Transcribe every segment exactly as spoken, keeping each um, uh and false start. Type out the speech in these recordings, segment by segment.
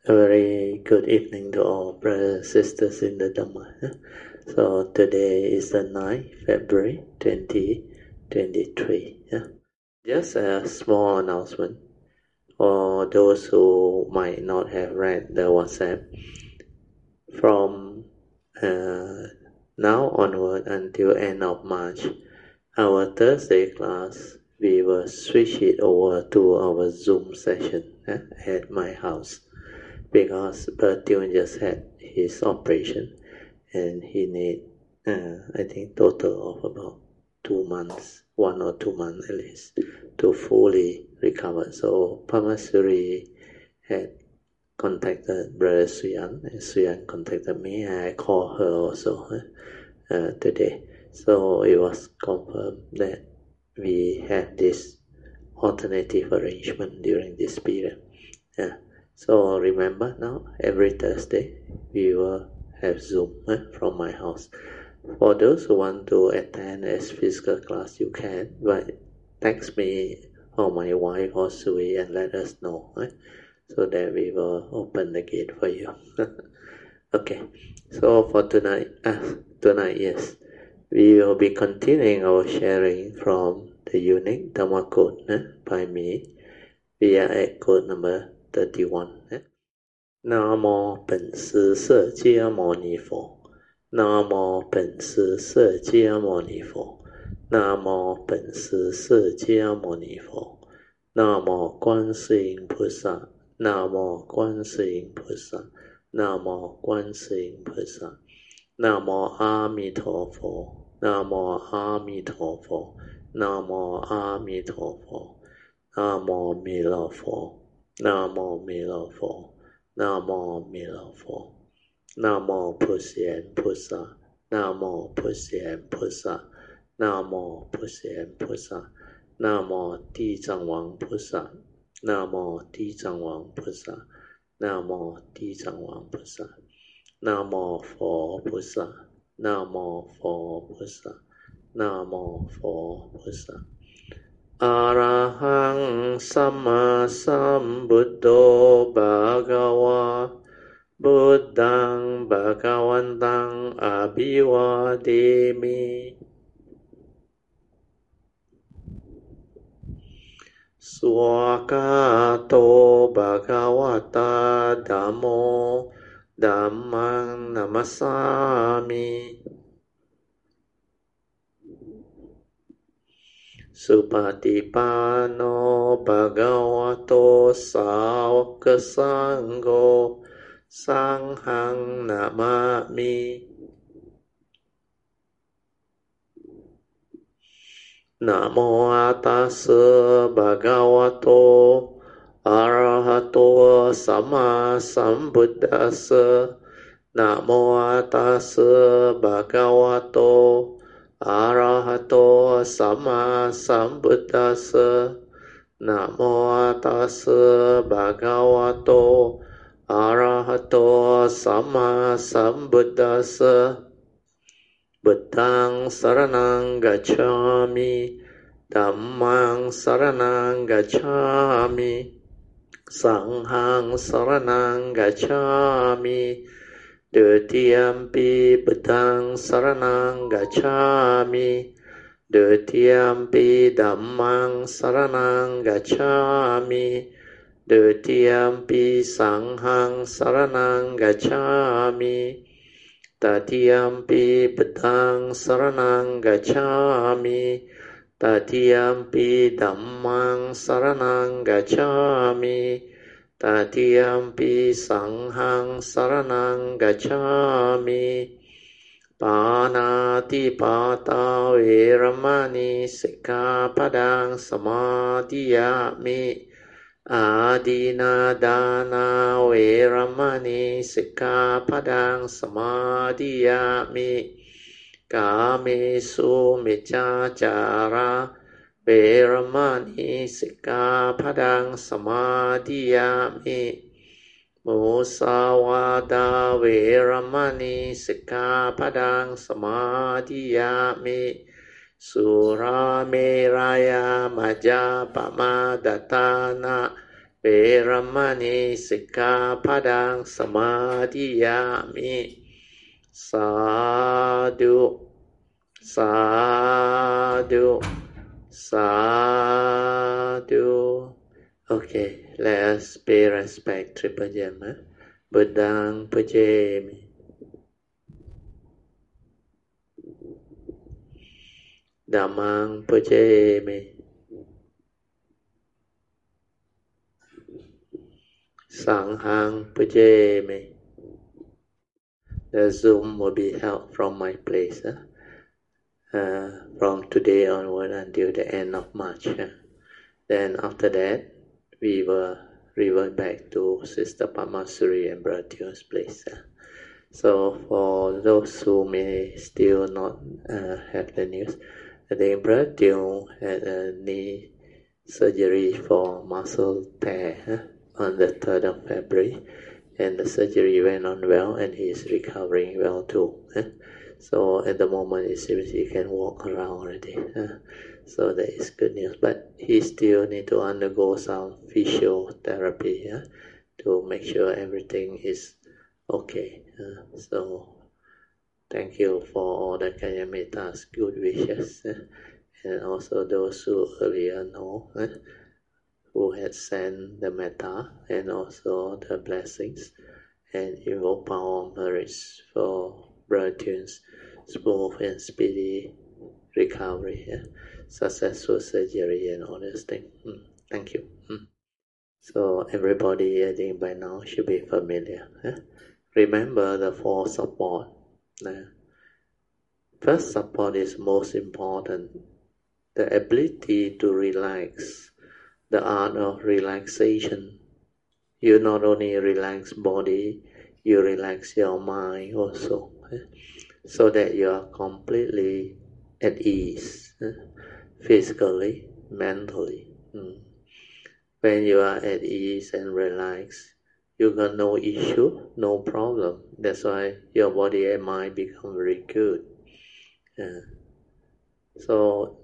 A very good evening to all brothers and sisters in the Dhamma. So today is the ninth of February twenty twenty-three. Just a small announcement for those who might not have read the WhatsApp. From uh, now onward until end of March, our Thursday class, we will switch it over to our Zoom session uh, at my house. Because Bertune just had his operation and he need, uh, I think, total of about two months, one or two months at least, to fully recover. So Pamasuri had contacted Brother Suyan, and Suyan contacted me, and I called her also uh, today. So it was confirmed that we have this alternative arrangement during this period. Yeah. So remember now, every Thursday we will have Zoom eh, from my house. For those who want to attend as physical class, you can, but text me or my wife or Sui and let us know, eh, so that we will open the gate for you. Okay, so for tonight, uh, tonight, yes, we will be continuing our sharing from the unique Dhamma code eh, by me. We are at code number thirty-one. Eh? 南无本师释迦牟尼佛，南无本师释迦牟尼佛，南无本师释迦牟尼佛，南无观世音菩萨，南无观世音菩萨，南无观世音菩萨，南无阿弥陀佛，南无阿弥陀佛，南无阿弥陀佛，南无弥勒佛，南无弥勒佛。南无弥勒佛，南无普贤菩萨，南无普贤菩萨，南无普贤菩萨，南无地藏王菩萨，南无地藏王菩萨，南无地藏王菩萨，南无佛菩萨，南无佛菩萨，南无佛菩萨。อะระหังสัมมาสัมพุทโธภะคะวะพุทธังภะคะวันตังอะภิวาเทมิสวากขาโตภะคะวะตาธัมโมธัมมังนัมมัสสามิสุปฏิปันโนภะคะวะโตสาวกสังโฆสังฆังนะมามินะโมตัสสะภะคะวะโตอะระหะโตสัมมาสัมพุทธัสสะนะโมตัสสะภะคะวะโตอะระหะโตสัมมาสัมพุทธัสสะนะโมตัสสะภะคะวะโตอะระหะโตสัมมาสัมพุทธัสสะพุทธังสรณังกัจฉามิธัมมังสรณังกัจฉามิสังฆังสรณังกัจฉามิDutiyampi Buddhang Saranang Gacchami Dutiyampi Dhammang Saranang Gacchami Dutiyampi Sanghang Saranang Gacchami Tatiyampi Buddhang Saranang Gacchami Tatiyampi Dhammang Saranang Gacchami Tatiyampi Sanghang Saranang Gacchami Panati Pata Veramani Sikkhapadang Samadhiyami Adina Dana Veramani Sikkhapadang Samadhiyami Kamesu Miccācara Veramani Sikkhapadang Samadhiyami Musawada Veramani Sikkhapadang Samadhiyami Surameraya Majapama Datana เวรมณีสิกขาปะดังสมาธิยามิสาธุสาธุสาธุ Okay, let's pay respect Triple Gem. Eh? Buddhang pujemi. Dhammang pujemi. Sanghang pujemi. The Zoom will be held from my place eh? uh, from today onward until the end of March. Eh? Then after that, we will revert back to Sister Pamasuri and Brother Tio's place. Eh? So for those who may still not uh, have the news, I think Brother Tio had a knee surgery for muscle tear eh? on the third of February. And the surgery went on well, and he is recovering well too. Eh? So at the moment, it seems he can walk around already. Eh? So that is good news. But he still need to undergo some physiotherapy eh? to make sure everything is okay. Eh? So thank you for all the Kayamita's good wishes, eh? and also those who earlier know. Eh? who had sent the metta and also the blessings and invoke power of merits for Brother Tune's smooth and speedy recovery, yeah? Successful surgery and all those things. Mm, thank you. Mm. So everybody, I think by now should be familiar. Yeah? Remember the four support. Yeah? First support is most important. The ability to relax. The art of relaxation. You not only relax body, you relax your mind also, eh? so that you are completely at ease, eh? physically, mentally. Mm. When you are at ease and relaxed, you got no issue, no problem. That's why your body and mind become very good. Yeah. So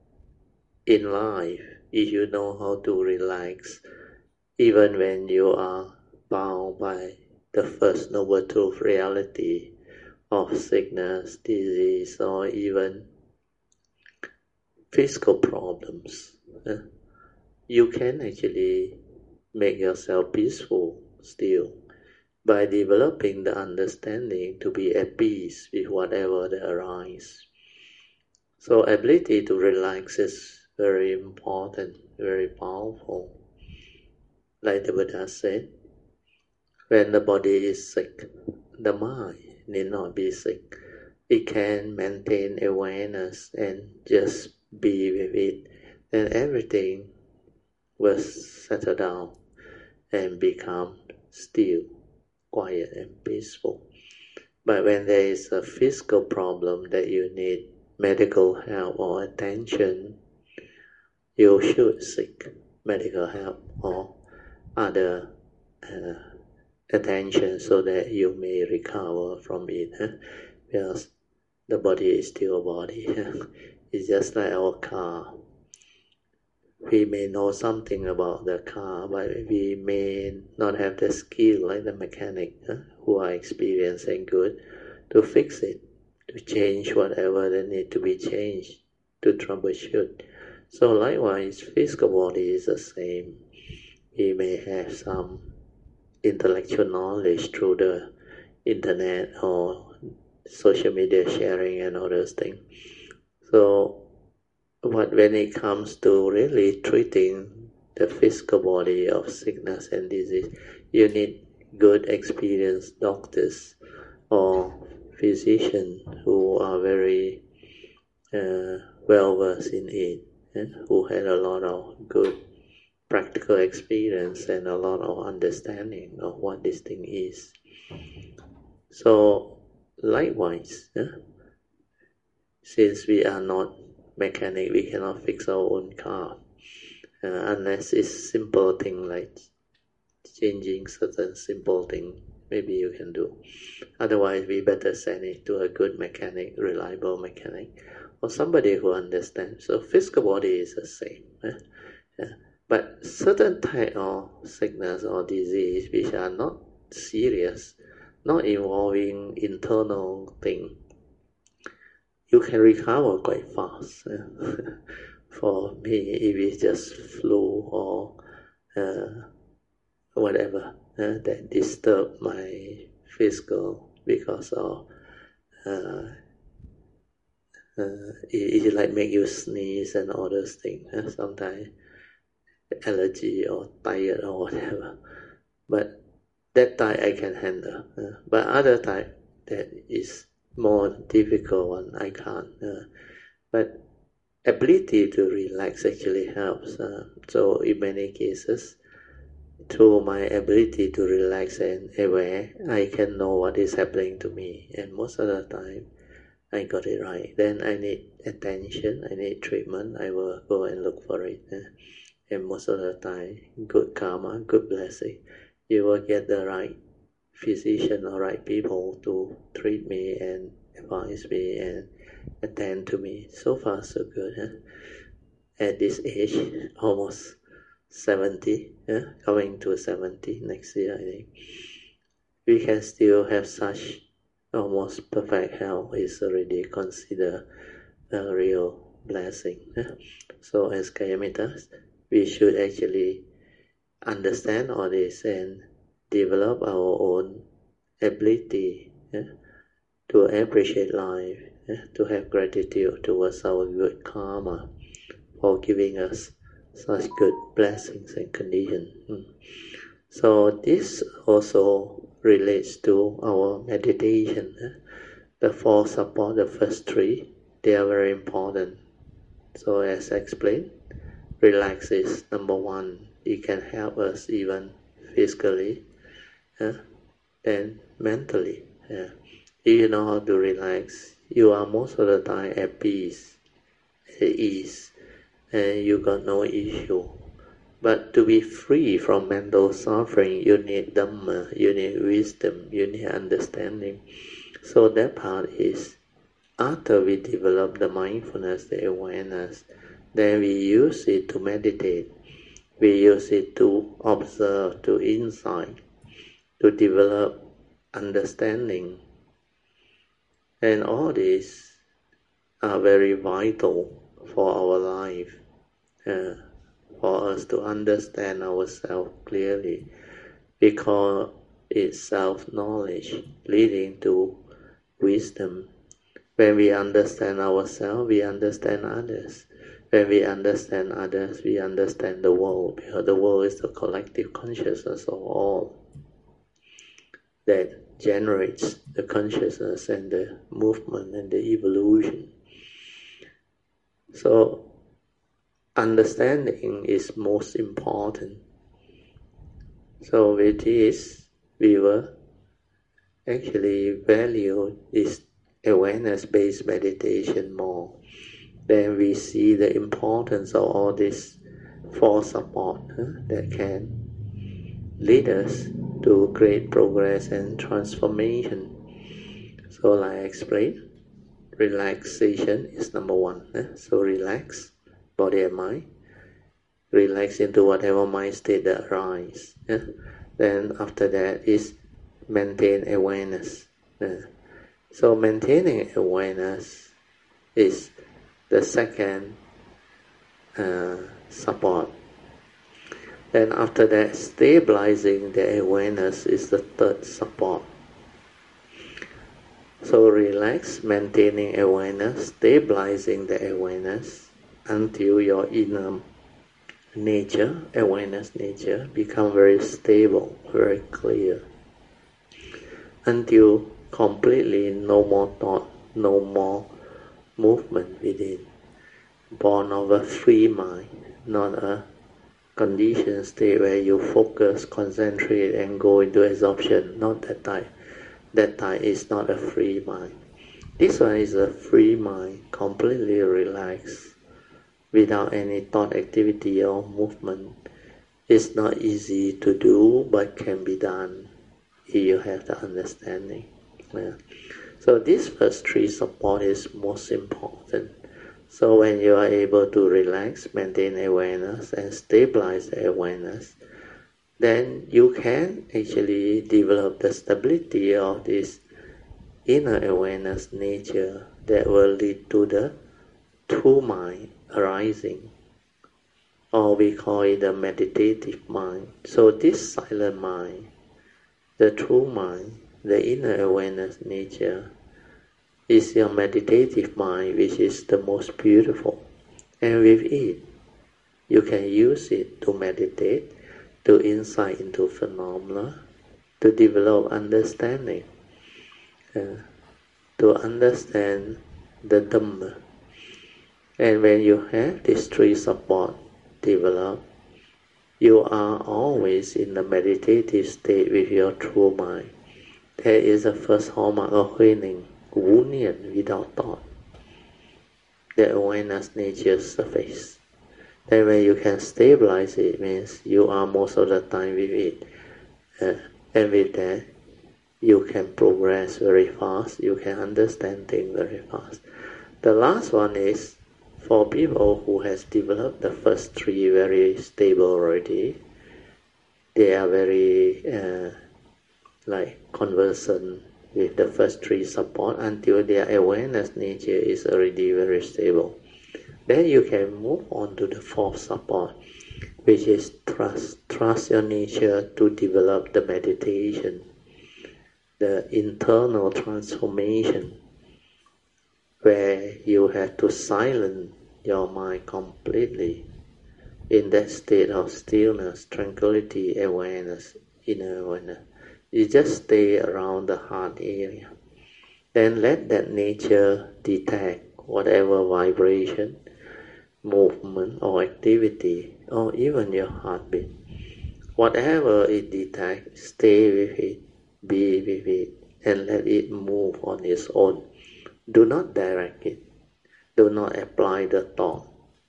in life, if you know how to relax, even when you are bound by the first noble truth reality of sickness, disease, or even physical problems, eh, you can actually make yourself peaceful still by developing the understanding to be at peace with whatever that arises. So ability to relax is very important, very powerful. Like the Buddha said, when the body is sick, the mind need not be sick. It can maintain awareness and just be with it, then everything will settle down and become still, quiet and peaceful. But when there is a physical problem that you need medical help or attention, you should seek medical help or other uh, attention so that you may recover from it. Huh? Because the body is still a body. Huh? It's just like our car. We may know something about the car, but we may not have the skill like the mechanic huh? who are experienced and good to fix it, to change whatever that need to be changed, to troubleshoot. So likewise, physical body is the same. We may have some intellectual knowledge through the internet or social media sharing and all those things. So, but when it comes to really treating the physical body of sickness and disease, you need good experienced doctors or physicians who are very uh, well versed in it, and who had a lot of good practical experience and a lot of understanding of what this thing is. So likewise, eh, since we are not mechanic, we cannot fix our own car uh, unless it's simple thing like changing certain simple thing. Maybe you can do. Otherwise, we better send it to a good mechanic, reliable mechanic, or somebody who understands. So physical body is the same. Eh? Yeah. But certain type of sickness or disease which are not serious, not involving internal thing, you can recover quite fast. For me, if it's just flu or uh, whatever uh, that disturb my physical because of uh, uh, it, it like make you sneeze and all those things. Uh, sometimes allergy or tired or whatever. But that type I can handle. Uh, but other type that is more difficult one I can't. Uh, but ability to relax actually helps. Uh, so in many cases, through my ability to relax and aware, I can know what is happening to me. And most of the time, I got it right. Then I need attention, I need treatment, I will go and look for it. Uh, and most of the time, good karma, good blessing, you will get the right physician or right people to treat me and advise me and attend to me. So far, so good. Huh? At this age, almost seventy, huh? Coming to seventy next year, I think, we can still have such almost perfect health is already considered a real blessing. Huh? So as Kayamitas, we should actually understand all this and develop our own ability yeah, to appreciate life, yeah, to have gratitude towards our good karma for giving us such good blessings and conditions. Mm. So this also relates to our meditation. Yeah. The four support, the first three, they are very important. So as explained, relax is number one. It can help us even physically uh, and mentally. Uh, if you know how to relax, you are most of the time at peace, at ease, and you got no issue. But to be free from mental suffering, you need Dhamma, you need wisdom, you need understanding. So that part is after we develop the mindfulness, the awareness, then we use it to meditate. We use it to observe, to insight, to develop understanding. And all these are very vital for our life, uh, for us to understand ourselves clearly, because it's self-knowledge leading to wisdom. When we understand ourselves, we understand others. When we understand others, we understand the world, because the world is the collective consciousness of all that generates the consciousness and the movement and the evolution. So understanding is most important. So with this, we will actually value this awareness-based meditation more. Then we see the importance of all this for support huh, that can lead us to great progress and transformation. So like I explained, relaxation is number one. Huh? So relax body and mind. Relax into whatever mind state that arises. Huh? Then after that is maintain awareness. Huh? So maintaining awareness is the second uh, support. Then after that, stabilizing the awareness is the third support. So relax, maintaining awareness, stabilizing the awareness until your inner nature, awareness nature, become very stable, very clear. Until completely no more thought, no more movement within. Born of a free mind, not a conditioned state where you focus, concentrate and go into absorption. Not that type. That type is not a free mind. This one is a free mind, completely relaxed, without any thought activity or movement. It's not easy to do, but can be done if you have the understanding. Yeah. So this first three support is most important. So when you are able to relax, maintain awareness, and stabilize the awareness, then you can actually develop the stability of this inner awareness nature that will lead to the true mind arising, or we call it the meditative mind. So this silent mind, the true mind, the inner awareness nature, is your meditative mind, which is the most beautiful. And with it, you can use it to meditate, to insight into phenomena, to develop understanding, uh, to understand the Dhamma. And when you have these three support developed, you are always in the meditative state with your true mind. That is the first hallmark of winning, wu nian, without thought. The awareness nature surface. Then when you can stabilize it, means you are most of the time with it. Uh, and with that, you can progress very fast, you can understand things very fast. The last one is, for people who has developed the first three very stable already, they are very uh, like conversant with the first three support until their awareness nature is already very stable. Then you can move on to the fourth support, which is trust. Trust your nature to develop the meditation, the internal transformation, where you have to silence your mind completely in that state of stillness, tranquility, awareness, inner awareness. You just stay around the heart area. Then let that nature detect whatever vibration, movement or activity, or even your heartbeat. Whatever it detects, stay with it, be with it, and let it move on its own. Do not direct it. Do not apply the thought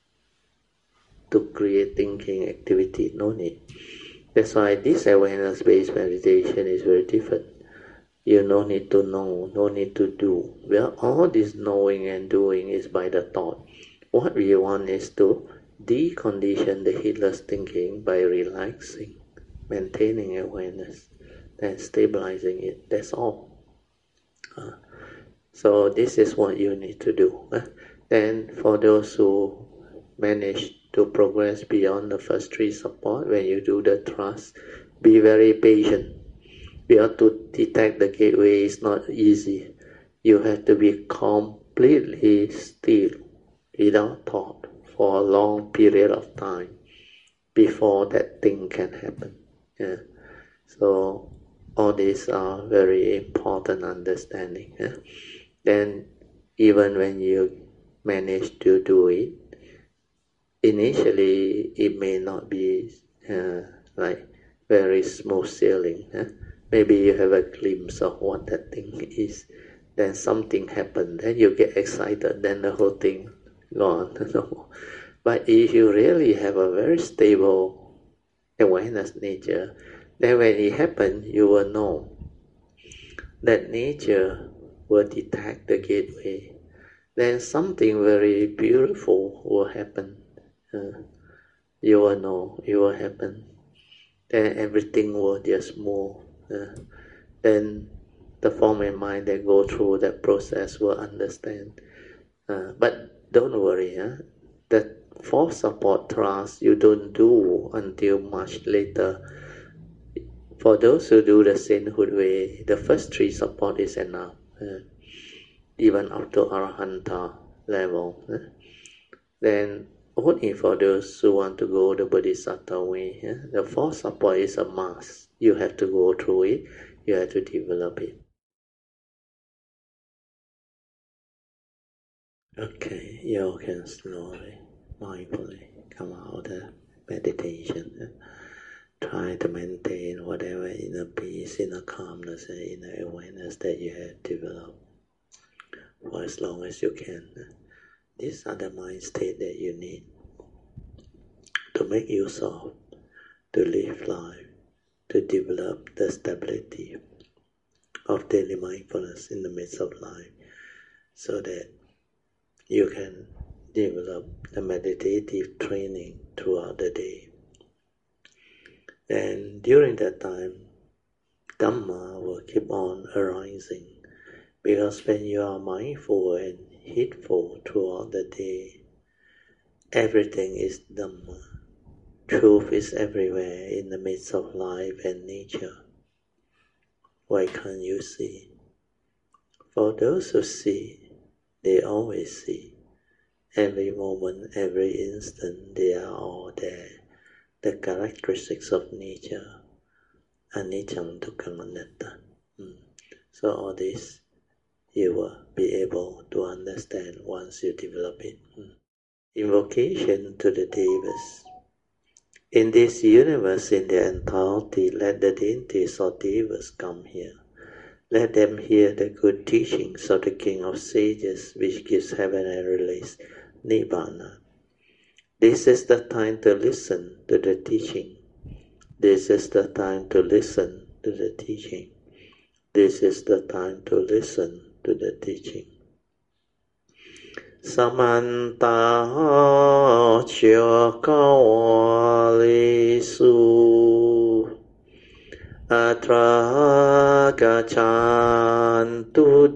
to create thinking activity. No need. That's why this awareness-based meditation is very different. You no need to know, no need to do. Well, all this knowing and doing is by the thought. What we want is to decondition the heedless thinking by relaxing, maintaining awareness, and stabilizing it. That's all. Uh, so this is what you need to do. Uh, then for those who manage to progress beyond the first three support, when you do the trust, be very patient. Because to detect the gateway is not easy. You have to be completely still, without thought, for a long period of time before that thing can happen. Yeah. So all these are very important understanding. Yeah. Then even when you manage to do it, initially it may not be uh, like very smooth sailing. Huh? Maybe you have a glimpse of what that thing is, then something happened, then you get excited, then the whole thing gone. But if you really have a very stable awareness nature, then when it happens, you will know that nature will detect the gateway. Then something very beautiful will happen. Uh, you will know, it will happen. Then everything will just move. Uh, then the form and mind that go through that process will understand. Uh, but don't worry, huh? That fourth support trust you don't do until much later. For those who do the sainthood way, the first three support is enough. Uh, even up to Arahanta level. Uh, then only for those who want to go the Bodhisattva way, yeah? The fourth support is a must. You have to go through it, you have to develop it. Okay, you can slowly, mindfully come out of the meditation. Yeah? Try to maintain whatever inner peace, inner calmness, and inner awareness that you have developed for as long as you can. These are the mind state that you need to make use of, to live life, to develop the stability of daily mindfulness in the midst of life, so that you can develop the meditative training throughout the day. And during that time, Dhamma will keep on arising, because when you are mindful and heedful throughout the day, everything is Dhamma. Truth is everywhere in the midst of life and nature. Why can't you see? For those who see, they always see. Every moment, every instant, they are all there. The characteristics of nature, anicca, dukkha, anatta. Mm. So all this you will be able to understand once you develop it. Mm. Invocation to the Devas. In this universe, in the entirety, let the deities or Devas come here. Let them hear the good teachings of the King of Sages, which gives heaven and release, Nibbana. This is the time to listen to the teaching. This is the time to listen to the teaching. This is the time to listen to the teaching. Samanta Chokawalisu Atra Gachantu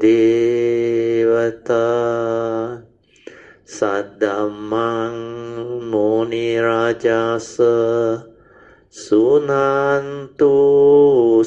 Devata Saddamang Muni Rajasa Sunantu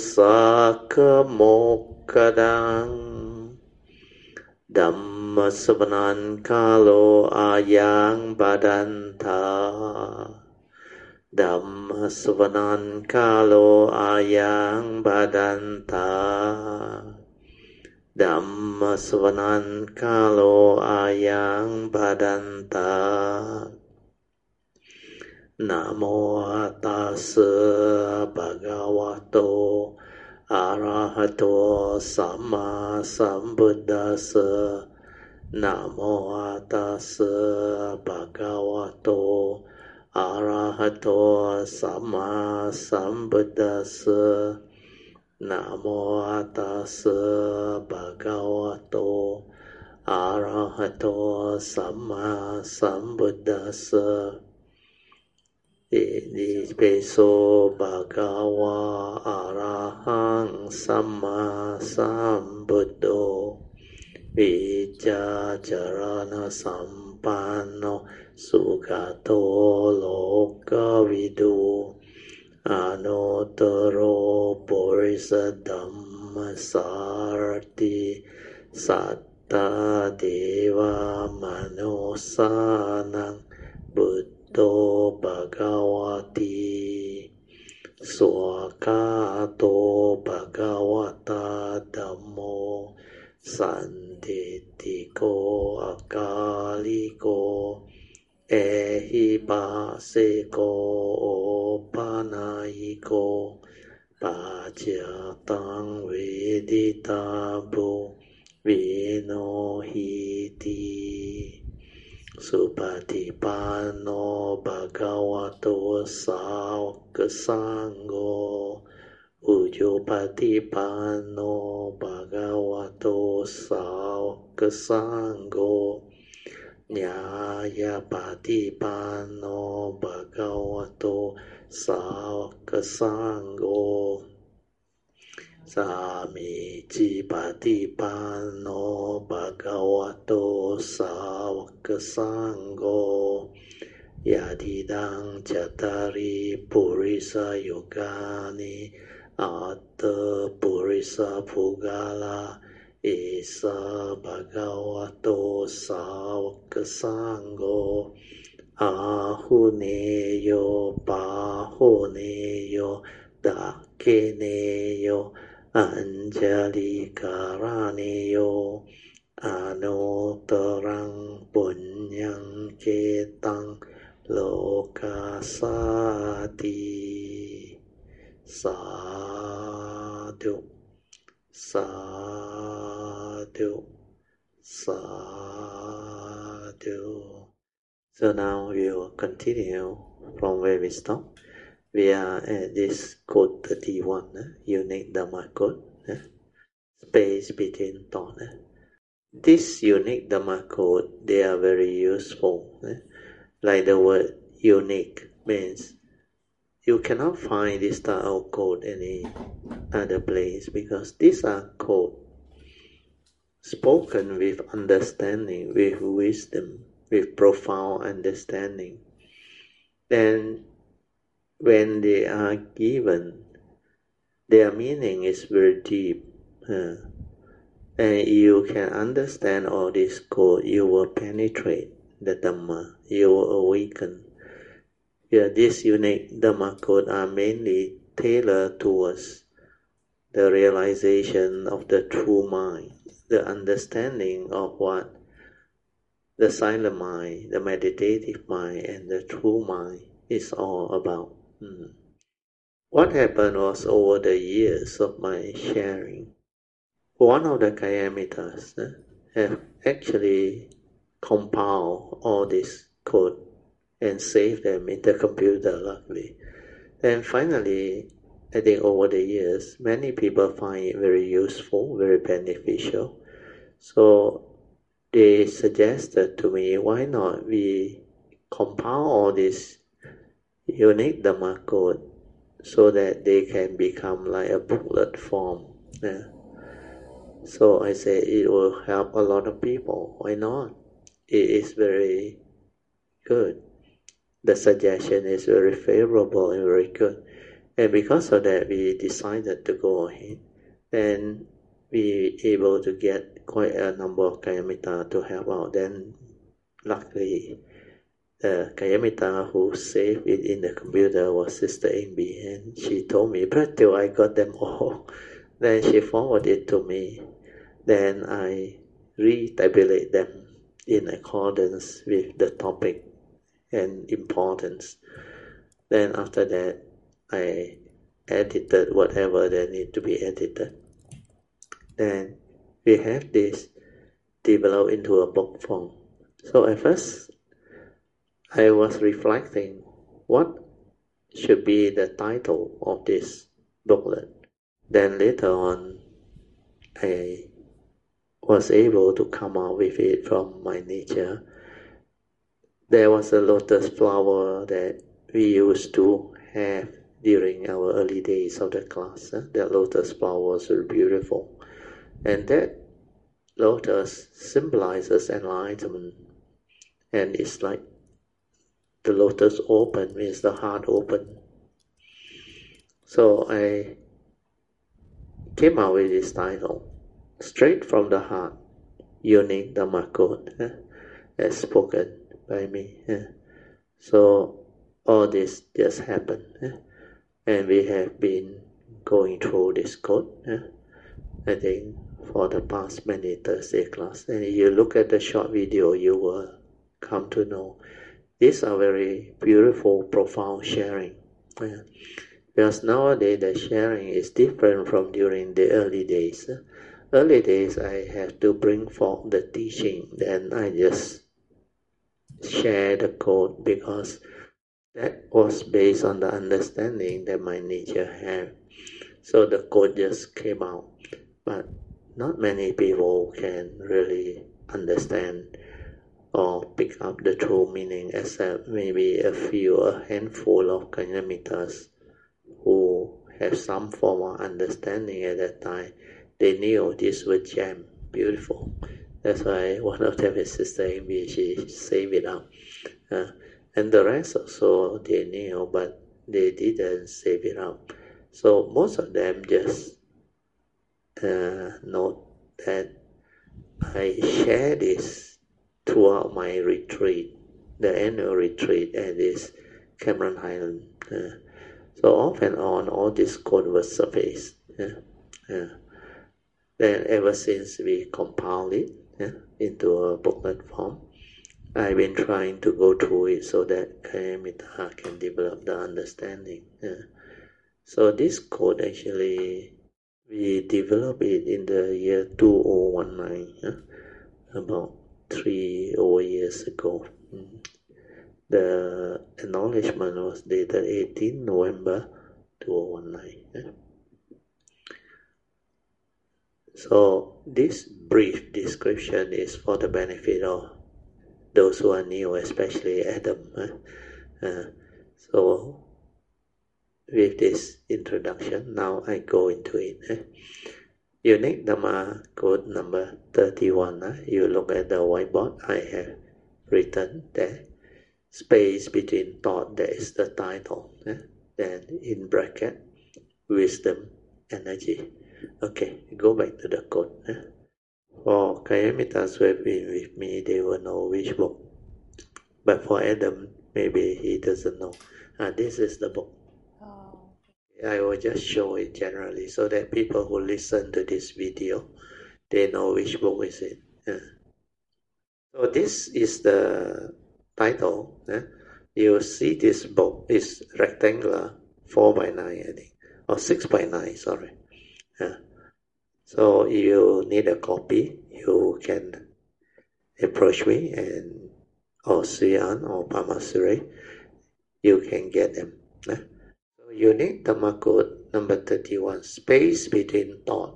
Sakamokadang Dhamma Sabanan Kalo Ayang Badanta Dhamma Sabanan Kalo Ayang Badanta Dhamma Sabanan Kalo Ayang Badanta Namo Tassa Bhagavato Arahato Sama Sambuddhassa. Namo Tassa Bhagavato Arahato Sama Sambuddhassa. Namo Tassa Bhagavato Arahato Sama Sambuddhassa. Iti peso bhagawa arahang samma sambuddho vicacarana sampanno sugato lokavidu anotaro purisa dhammasarati satta deva manosanang buddha To Bhagavati Swakato Bhagavata Dhammo Santitiko Akaliko Ehipaseko Opanayiko Pachatang Veditabu Vinohiti Supatipano Bhagavato Sāvaka Sangho Ujjopatipano Bhagavato Sāvaka Sangho Nyāyapatipano Bhagavato Sāvaka Sangho Sami Patipano Bhagavato Sāvaka Sangho Yadidang Chatari Purisa Yogani Atta Purisa Pugala Esa Bhagavato Sāvaka Sangho Ahuneyo Pahuneyo Dakeneyo Anjali Karaniyo Anotarang Punyang Ketang Lokasati. Sadhu, sadhu, sadhu. So now we will continue from where we stopped. We are at this code thirty-one, eh? Unique Dhamma code, eh? Space between thought. Eh? this unique Dhamma code, they are very useful. Eh? Like the word unique means you cannot find this type of code any other place, because these are code spoken with understanding, with wisdom, with profound understanding. Then when they are given, their meaning is very deep. Uh, and you can understand all this code, you will penetrate the Dhamma, you will awaken. Yeah, these unique Dhamma code are mainly tailored towards the realization of the true mind, the understanding of what the silent mind, the meditative mind, and the true mind is all about. Hmm. What happened was, over the years of my sharing, one of the Kayamitas uh, have actually compiled all this code and saved them in the computer, luckily. And finally, I think over the years, many people find it very useful, very beneficial. So they suggested to me, why not we compile all this unique Dhamma code so that they can become like a booklet form. Yeah. So I say it will help a lot of people. Why not? It is very good. The suggestion is very favorable and very good. And because of that, we decided to go ahead. And we able to get quite a number of Kayamita to help out. Then luckily, the Kayamita who saved it in the computer was Sister Amy, and she told me, but till I got them all, then she forwarded it to me. Then I re-tabulate them in accordance with the topic and importance. Then after that, I edited whatever that need to be edited. Then we have this developed into a book form. So at first, I was reflecting what should be the title of this booklet. Then later on, I was able to come out with it from my nature. There was a lotus flower that we used to have during our early days of the class. That lotus flower was very beautiful. And that lotus symbolizes enlightenment. And it's like the lotus open means the heart open. So I came out with this title, straight from the heart, unique Dhamma code, eh, as spoken by me. Eh. So all this just happened, eh, and we have been going through this code, eh, I think, for the past many Thursday class. And if you look at the short video, you will come to know these are very beautiful, profound sharing. Eh. Because nowadays the sharing is different from during the early days. Early days I have to bring forth the teaching, then I just share the code because that was based on the understanding that my nature had. So the code just came out. But not many people can really understand or pick up the true meaning, except maybe a few, a handful of Kanyamitas who have some form of understanding at that time. They knew this was gem, beautiful. That's why one of them is Sister Amy, she saved it up. Uh, and the rest also they knew, but they didn't save it up. So most of them just uh, note that I share this throughout my retreat, the annual retreat at this Cameron Highland. Uh, So off and on, all this code was surfaced. Yeah, yeah. Then ever since we compiled it, yeah, into a booklet form, I've been trying to go through it so that Kayamita can develop the understanding. Yeah. So this code actually, we developed it in the year two thousand nineteen, yeah, about three over years ago. Mm. The acknowledgement was dated eighteenth November two thousand nineteen. So this brief description is for the benefit of those who are new, especially Adam. Uh, uh, so with this introduction, now I go into it. Uh. Unique Dhamma code number thirty-one. Uh. You look at the whiteboard, I have written there. Space between thought, there is the title. Uh. Then in bracket, wisdom, energy. Okay, go back to the code. Uh. For Kayamitas who have been with me, they will know which book. But for Adam, maybe he doesn't know. Ah, this is the book. Oh. I will just show it generally so that people who listen to this video, they know which book is it. Yeah. So this is the title. Yeah. You see this book is rectangular, four by nine, I think, or six by nine. Sorry. Yeah. So if you need a copy, you can approach me and or Sian or Pamasuri, you can get them. Eh? So Unique Dhamma code number thirty-one, space between thought.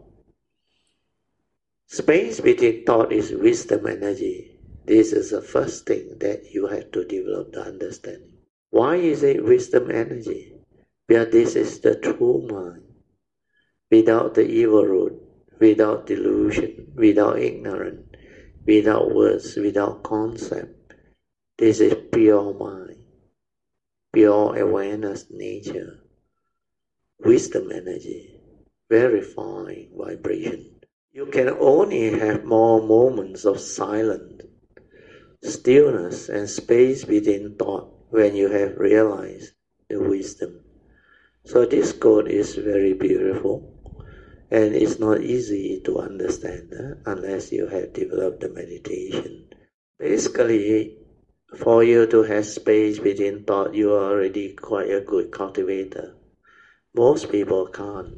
Space between thought is wisdom energy. This is the first thing that you have to develop the understanding. Why is it wisdom energy? Because this is the true mind. Without the evil root, without delusion, without ignorance, without words, without concept. This is pure mind, pure awareness nature, wisdom energy, very fine vibration. You can only have more moments of silence, stillness and space between thought when you have realized the wisdom. So this code is very beautiful and it's not easy to understand uh, unless you have developed the meditation. Basically, for you to have space between thought, you are already quite a good cultivator. Most people can't.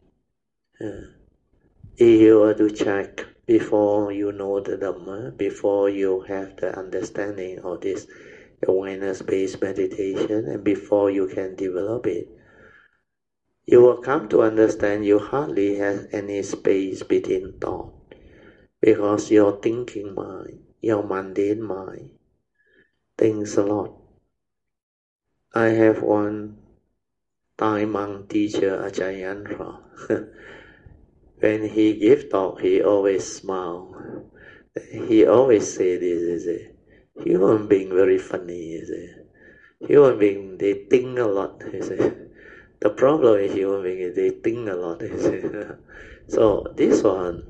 Uh, if you were to check before you know the Dhamma, before you have the understanding of this awareness-based meditation, and before you can develop it, you will come to understand you hardly have any space between thought, because your thinking mind, your mundane mind, thinks a lot. I have one Thai monk teacher, Ajahn Yantra. When he give talk, he always smile. He always say this, is it? Human being very funny, is it? Human being, they think a lot, is it? The problem with human being is they think a lot, is it? So this one,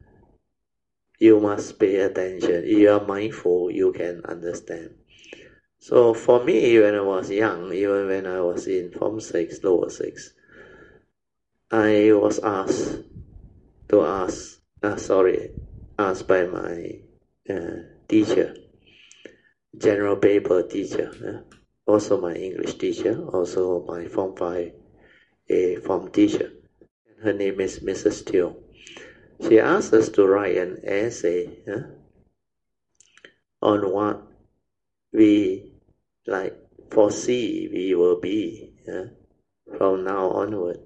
you must pay attention. If you are mindful, you can understand. So for me, when I was young, even when I was in Form six, lower six, I was asked to ask, uh, sorry, asked by my uh, teacher, general paper teacher, uh, also my English teacher, also my Form five A form teacher. Her name is Missus Teo. She asked us to write an essay uh, on what we like foresee we will be uh, from now onward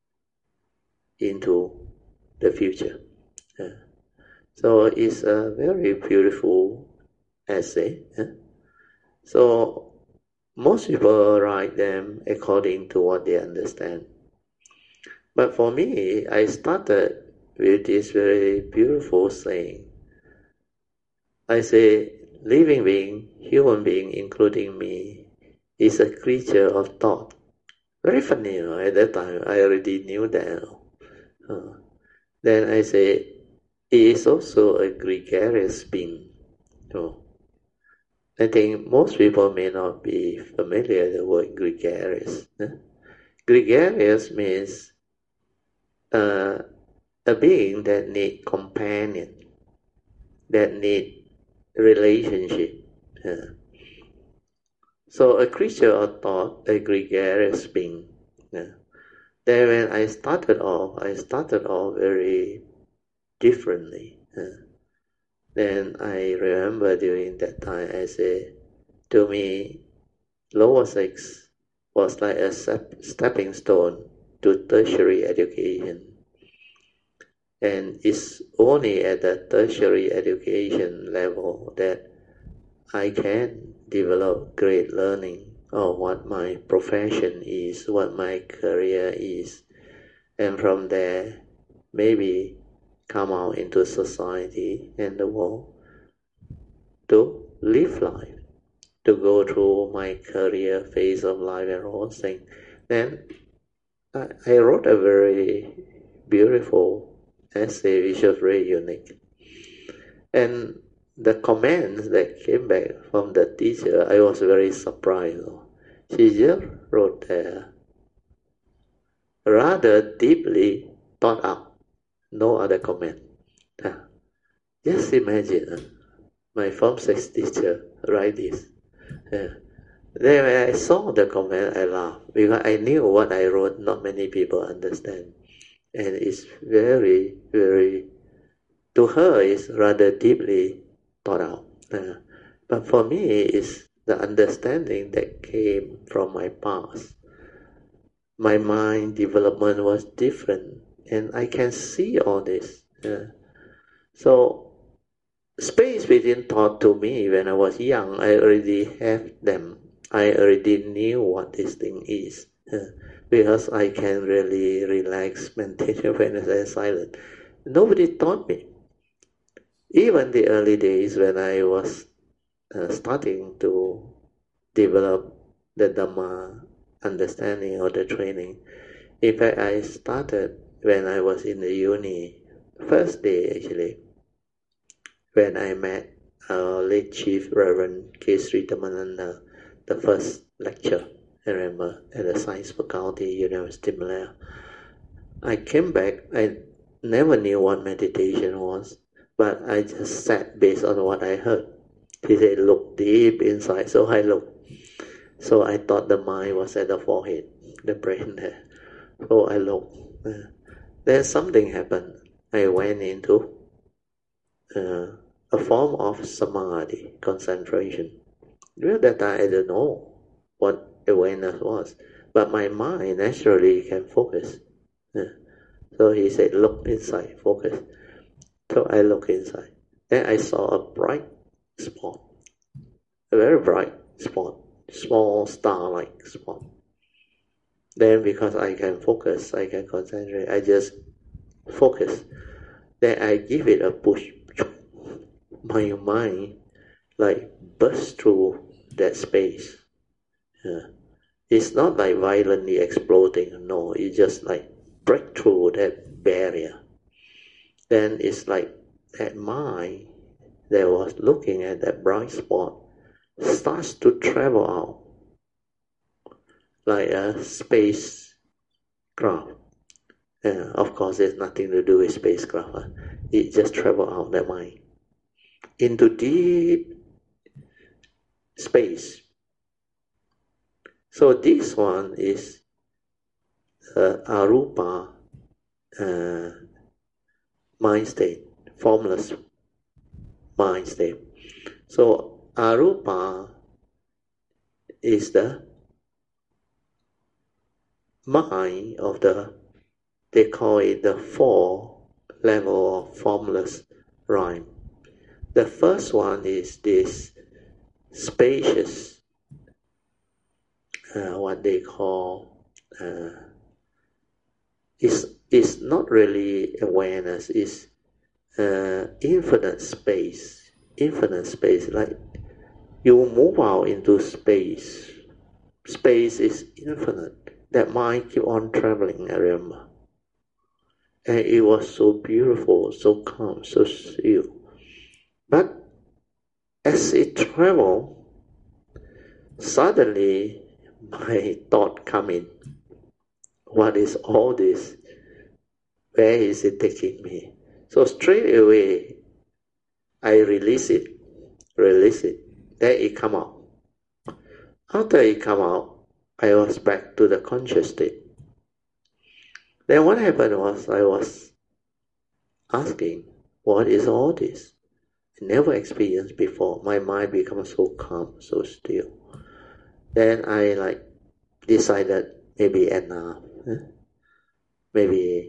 into the future. Uh, so it's a very beautiful essay. Uh. So most people write them according to what they understand. But for me, I started with this very beautiful saying. I say, living being, human being, including me, is a creature of thought. Very funny, you know, at that time, I already knew that. Uh, then I say, he is also a gregarious being. You know. I think most people may not be familiar with the word gregarious. Huh? Gregarious means uh, a being that need companion, that need relationship. Uh, so a creature of thought, a gregarious being. Uh, then when I started off, I started off very differently. Uh, then I remember during that time, I say, to me, lower six was like a step, stepping stone to tertiary education. And it's only at the tertiary education level that I can develop great learning of what my profession is, what my career is. And from there, maybe come out into society and the world to live life, to go through my career phase of life and all things. Then I, I wrote a very beautiful essay which was very unique. And the comments that came back from the teacher, I was very surprised. She just wrote there, rather deeply thought out, no other comment. Uh, just imagine, uh, my form six teacher write this. Uh, then when I saw the comment, I laughed, because I knew what I wrote, not many people understand. And it's very, very, to her, it's rather deeply thought out. Uh, but for me, it's the understanding that came from my past. My mind development was different, and I can see all this. Uh, so, space within thought to me when I was young, I already have them. I already knew what this thing is. Uh, because I can really relax, maintain awareness and silent. Nobody taught me. Even the early days when I was uh, starting to develop the Dhamma understanding or the training. In fact, I started when I was in the uni, first day actually, when I met our late Chief Reverend K. Sri Dhammananda, the first lecture, I remember, at the Science Faculty, University of Malaya. I came back, I never knew what meditation was, but I just sat based on what I heard. He said, look deep inside, so I looked. So I thought the mind was at the forehead, the brain there. So I looked. Uh, then something happened. I went into uh, a form of samadhi, concentration. At that time, I didn't know what awareness was, but my mind naturally can focus. Uh, so he said, look inside, focus. So I looked inside. Then I saw a bright spot, a very bright spot, small star-like spot. Then because I can focus, I can concentrate, I just focus. Then I give it a push. My mind like burst through that space. Yeah. It's not like violently exploding, no, it just like break through that barrier. Then it's like that mind that was looking at that bright spot starts to travel out like a spacecraft. Uh, of course, there's nothing to do with spacecraft. Huh? It just travel out the mind into deep space. So this one is uh, arupa uh, mind state, formless mind state. So arupa is the mind of the, they call it the four level of formless rhyme. The first one is this spacious, uh, what they call, uh, is is not really awareness, is uh, infinite space, infinite space, like you move out into space. Space is infinite. That mind keep on traveling, I remember. And it was so beautiful, so calm, so still. But as it traveled, suddenly my thought come in. What is all this? Where is it taking me? So straight away, I release it, release it. Then it come out. After it come out, I was back to the conscious state. Then what happened was I was asking, what is all this? I never experienced before. My mind becomes so calm, so still. Then I like decided maybe enough. Maybe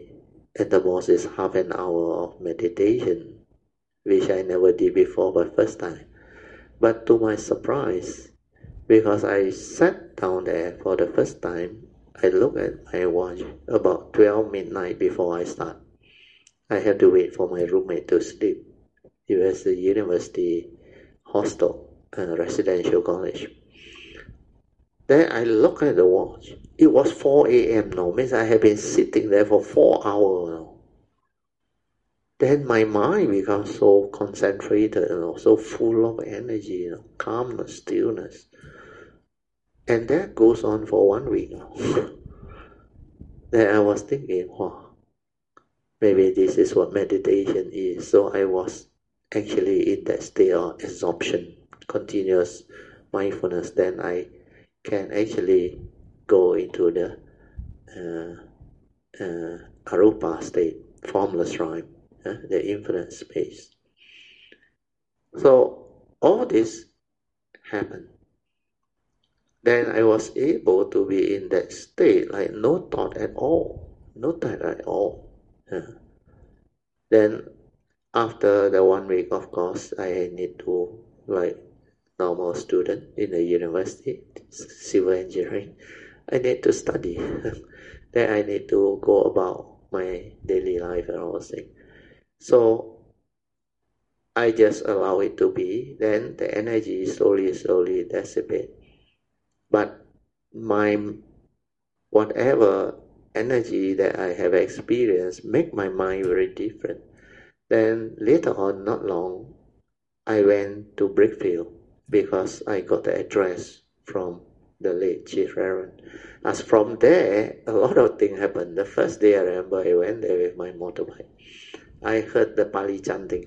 at the most is half an hour of meditation, which I never did before, but first time. But to my surprise, because I sat down there for the first time, I looked at my watch about twelve midnight before I start. I had to wait for my roommate to sleep. It was the university hostel, uh, residential college. Then I looked at the watch. It was four a.m. now, means I had been sitting there for four hours now. Then my mind becomes so concentrated, you know, so full of energy, you know, calmness, stillness. And that goes on for one week now. Then I was thinking, wow, maybe this is what meditation is. So I was actually in that state of absorption, continuous mindfulness. Then I can actually go into the uh, uh, arupa state, formless rhyme, uh, the infinite space. So all this happened. Then I was able to be in that state, like no thought at all, no thought at all. Uh, then after the one week, of course, I need to, like normal student in the university, civil engineering, I need to study. Then I need to go about my daily life and all things. So I just allow it to be. Then the energy slowly, slowly dissipate. But my whatever energy that I have experienced make my mind very different. Then later on, not long, I went to Brickfield because I got the address from the late Chief Reverend. As from there, a lot of things happened. The first day I remember I went there with my motorbike. I heard the Pali chanting,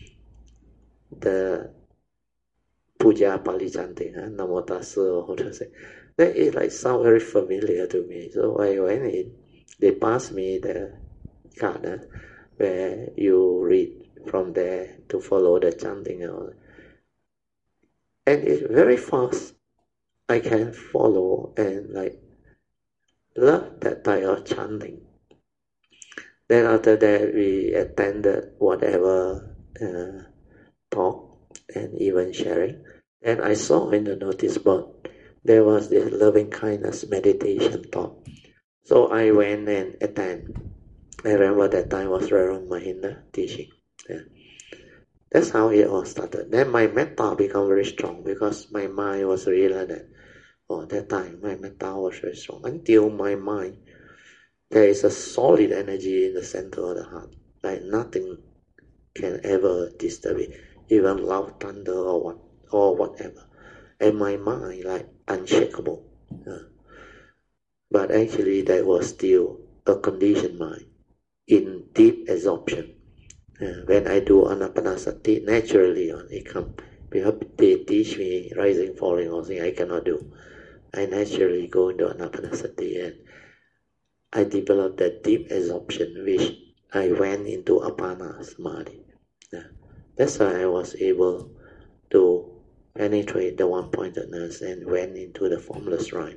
the puja Pali chanting, huh? Namo Tassa or how to say. Then it like sound very familiar to me. So I went in. They passed me the card huh, where you read from there to follow the chanting and all. And it's very fast. I can follow and like love that type of chanting. Then after that, we attended whatever uh, talk and even sharing. And I saw in the notice board there was this loving kindness meditation talk. So I went and attended. I remember that time was Reverend Mahinda teaching. Yeah. That's how it all started. Then my metta became very strong because my mind was really that. Oh, that time my metta was very strong until my mind, there is a solid energy in the center of the heart, like nothing can ever disturb it, even loud thunder or what or whatever. And my mind like unshakable. Uh, but actually that was still a conditioned mind in deep absorption. Uh, when I do anapanasati, naturally on it comes. Because they teach me rising, falling, or thing I cannot do. I naturally go into anapanasati and I developed that deep absorption, which I went into apana samadhi. Yeah. That's why I was able to penetrate the one-pointedness and went into the formless rhyme.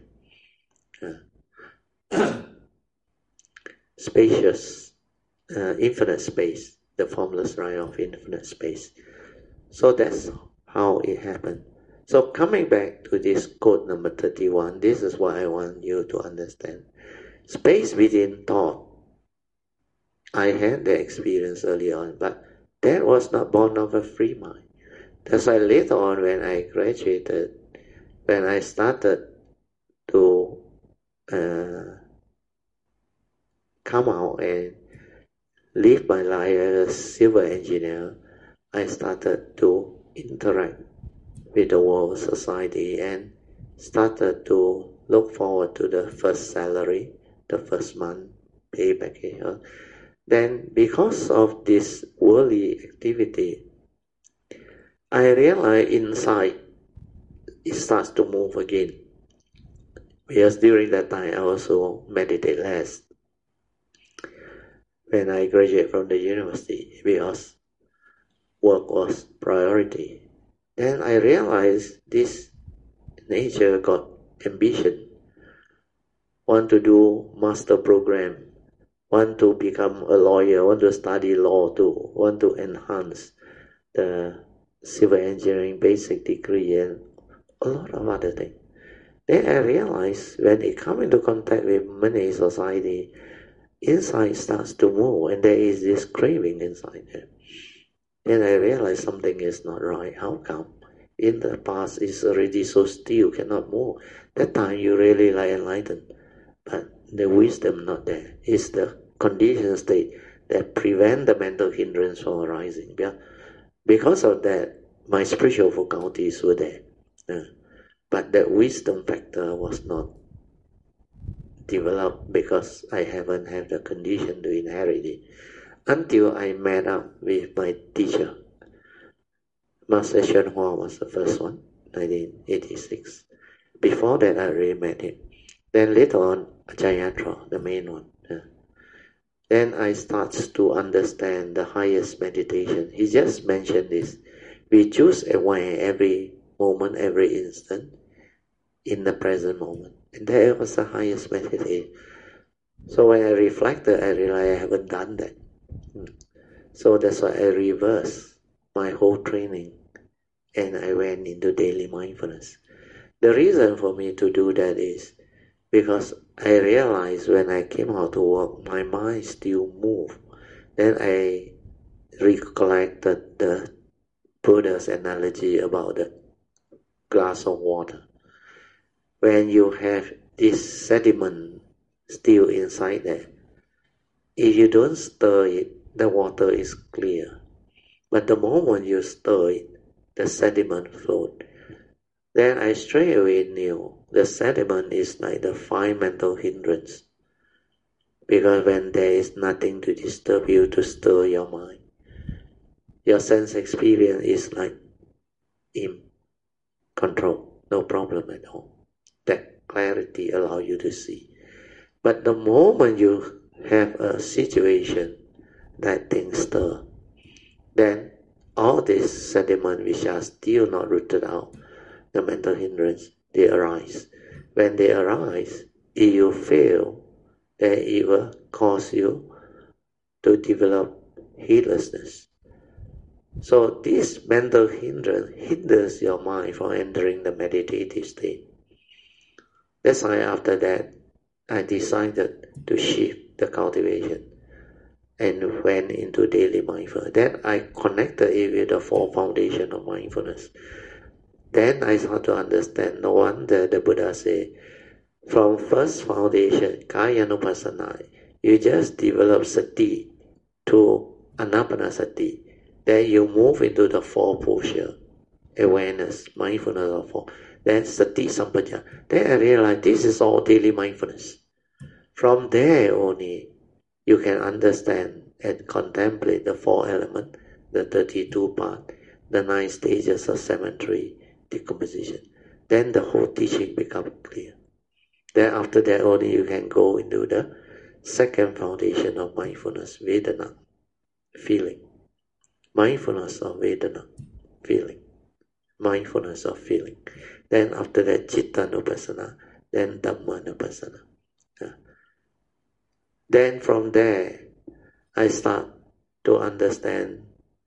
Uh, spacious, uh, infinite space, the formless rhyme of infinite space. So that's how it happened. So coming back to this quote number thirty-one, this is what I want you to understand. Space within thought. I had the experience early on, but that was not born of a free mind. That's why later on when I graduated, when I started to uh, come out and live my life as a civil engineer, I started to interact with the world society and started to look forward to the first salary, the first month pay package. Then because of this worldly activity, I realize inside it starts to move again. Because during that time I also meditate less when I graduated from the university because work was priority. Then I realized this nature got ambition, want to do master program, want to become a lawyer, want to study law too, want to enhance the civil engineering basic degree and a lot of other things. Then I realized when it come into contact with money society, inside starts to move and there is this craving inside there. Then I realized something is not right. How come? In the past it's already so still, cannot move. That time you really like enlightened, but the wisdom not there. It's the conditioned state that prevent the mental hindrance from arising. Because of that, my spiritual faculties were there. Uh, but that wisdom factor was not developed because I haven't had the condition to inherit it. Until I met up with my teacher. Master Shen Hua was the first one, nineteen eighty-six. Before that, I already met him. Then later on, Ajayatra, the main one. Yeah. Then I start to understand the highest meditation. He just mentioned this. We choose aware every moment, every instant, in the present moment. And that was the highest meditation. So when I reflected, I realized I haven't done that. So that's why I reversed my whole training and I went into daily mindfulness. The reason for me to do that is because I realized when I came out to work, my mind still moved. Then I recollected the Buddha's analogy about the glass of water. When you have this sediment still inside there, if you don't stir it, the water is clear. But the moment you stir it, the sediment float. Then I straight away knew the sediment is like the five mental hindrance. Because when there is nothing to disturb you to stir your mind, your sense experience is like in control, no problem at all. That clarity allows you to see. But the moment you have a situation that things stir, then all this sediment which are still not rooted out, the mental hindrance, they arise. When they arise, if you fail, then it will cause you to develop heedlessness. So this mental hindrance hinders your mind from entering the meditative state. That's why after that, I decided to shift the cultivation and went into daily mindfulness. Then I connected it with the four foundations of mindfulness. Then I start to understand, no wonder the Buddha said, from first foundation, Kayanupassana, you just develop sati to anapanasati. Then you move into the four posture, awareness, mindfulness of four. Then sati sampajanya. Then I realized this is all daily mindfulness. From there only, you can understand and contemplate the four elements, the thirty-two parts, the nine stages of cemetery decomposition. Then the whole teaching becomes clear. Then after that only you can go into the second foundation of mindfulness, Vedana, feeling. Mindfulness of Vedana, feeling. Mindfulness of feeling. Then after that, Chittanupassana, then Dhammanupassana. Yeah. Then from there, I start to understand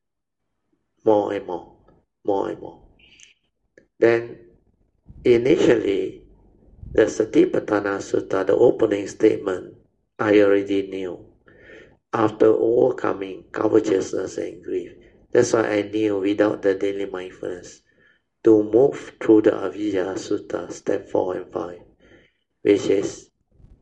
more and more, more and more. Then initially, the Satipatthana Sutta, the opening statement, I already knew. After overcoming covetousness and grief, that's why I knew without the daily mindfulness to move through the Avijja Sutta, step four and five, which is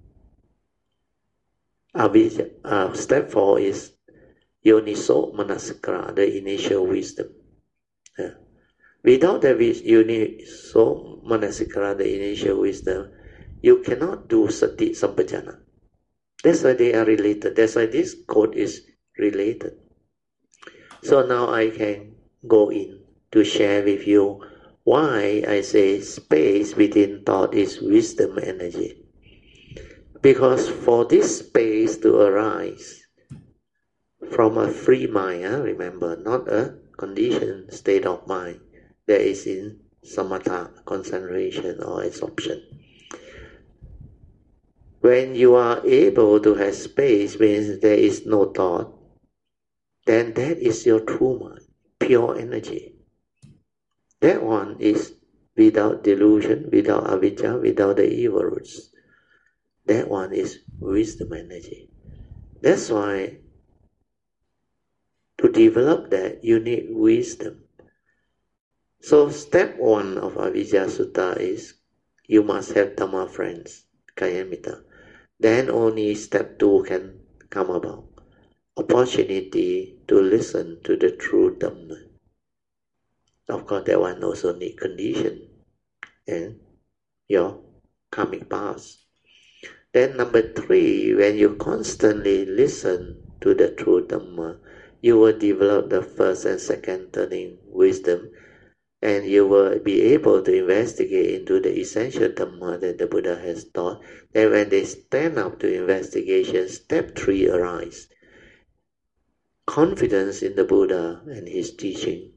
Avijja. Uh, step four is Yoniso Manasikara, the initial wisdom. Yeah. Without the Yoniso Manasikara, the initial wisdom, you cannot do Sati Sampajana. That's why they are related. That's why this code is related. So now I can go in to share with you why I say space within thought is wisdom energy. Because for this space to arise from a free mind, huh? Remember, not a conditioned state of mind that is in samatha, concentration or absorption. When you are able to have space, means there is no thought, then that is your true mind, pure energy. That one is without delusion, without avijja, without the evil roots. That one is wisdom energy. That's why to develop that, you need wisdom. So step one of Avijja Sutta is you must have Dhamma friends, Kalyana. Then only step two can come about. Opportunity to listen to the true Dhamma. Of course, that one also need condition and your karmic past. Then number three, when you constantly listen to the true Dhamma, you will develop the first and second turning wisdom, and you will be able to investigate into the essential Dhamma that the Buddha has taught. Then when they stand up to investigation, step three arises. Confidence in the Buddha and his teaching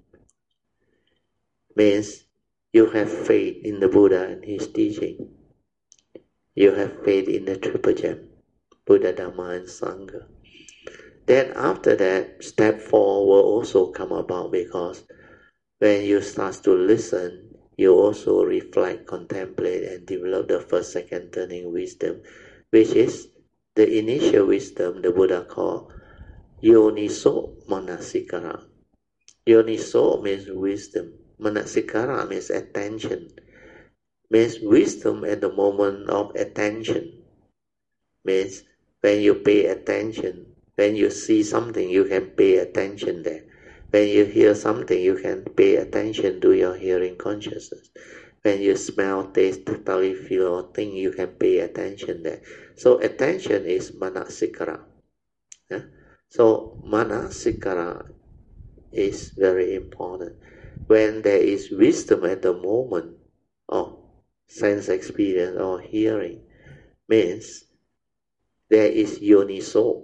means you have faith in the Buddha and his teaching. You have faith in the Triple Gem, Buddha, Dhamma, and Sangha. Then after that, step four will also come about, because when you start to listen, you also reflect, contemplate, and develop the first, second turning wisdom, which is the initial wisdom the Buddha called Yoniso Manasikara. Yoniso means wisdom. Manasikara means attention. Means wisdom at the moment of attention. Means when you pay attention. When you see something, you can pay attention there. When you hear something, you can pay attention to your hearing consciousness. When you smell, taste, totally feel or think, you can pay attention there. So attention is manasikara. Yeah? So manasikara is very important. When there is wisdom at the moment of sense experience or hearing, means there is yoniso.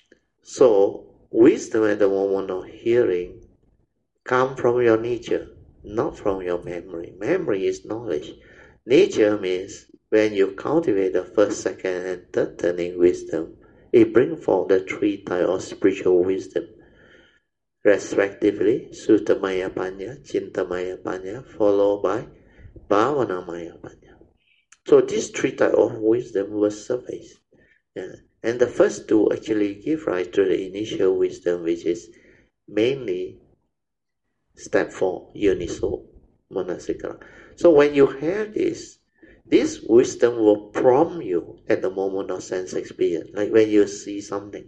So wisdom at the moment of hearing comes from your nature, not from your memory. Memory is knowledge. Nature means when you cultivate the first, second, and third turning wisdom, it brings forth the three types of spiritual wisdom, respectively Suttamaya Panya, Chintamaya Panya, followed by Bhavanamaya Panya. So these three types of wisdom will suffice. Yeah. And the first two actually give rise to the initial wisdom, which is mainly step four, Yoniso Manasikara. So when you have this, this wisdom will prompt you at the moment of sense experience, like when you see something.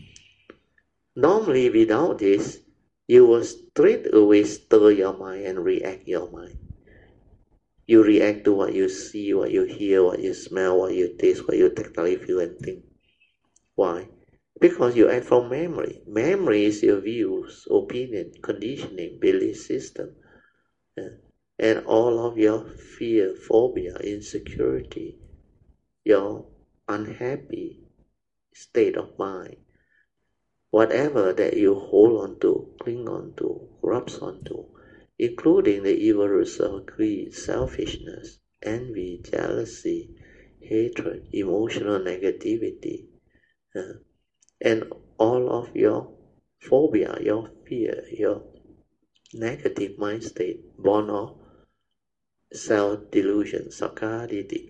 Normally without this, you will straight away stir your mind and react your mind. You react to what you see, what you hear, what you smell, what you taste, what you tactily feel and think. Why? Because you act from memory. Memory is your views, opinion, conditioning, belief system, yeah. And all of your fear, phobia, insecurity, your unhappy state of mind, whatever that you hold on to, cling on to, grasp on to, including the evil roots of greed, selfishness, envy, jealousy, hatred, emotional negativity, uh, and all of your phobia, your fear, your negative mind state, born of self-delusion, sakkaya.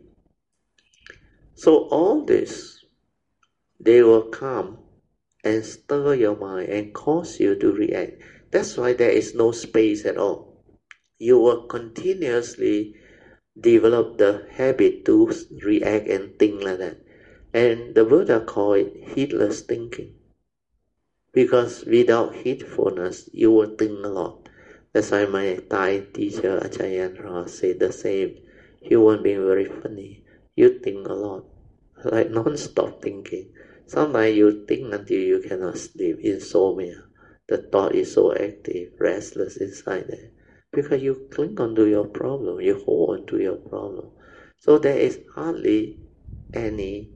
So all this, they will come and stir your mind and cause you to react. That's why there is no space at all. You will continuously develop the habit to react and think like that. And the Buddha called it heedless thinking. Because without heedfulness, you will think a lot. That's why my Thai teacher, Ajahn Ra, said the same. Human being very funny. You think a lot, like non-stop thinking. Sometimes you think until you cannot sleep, insomnia. The thought is so active, restless inside there. Because you cling onto your problem, you hold on to your problem. So there is hardly any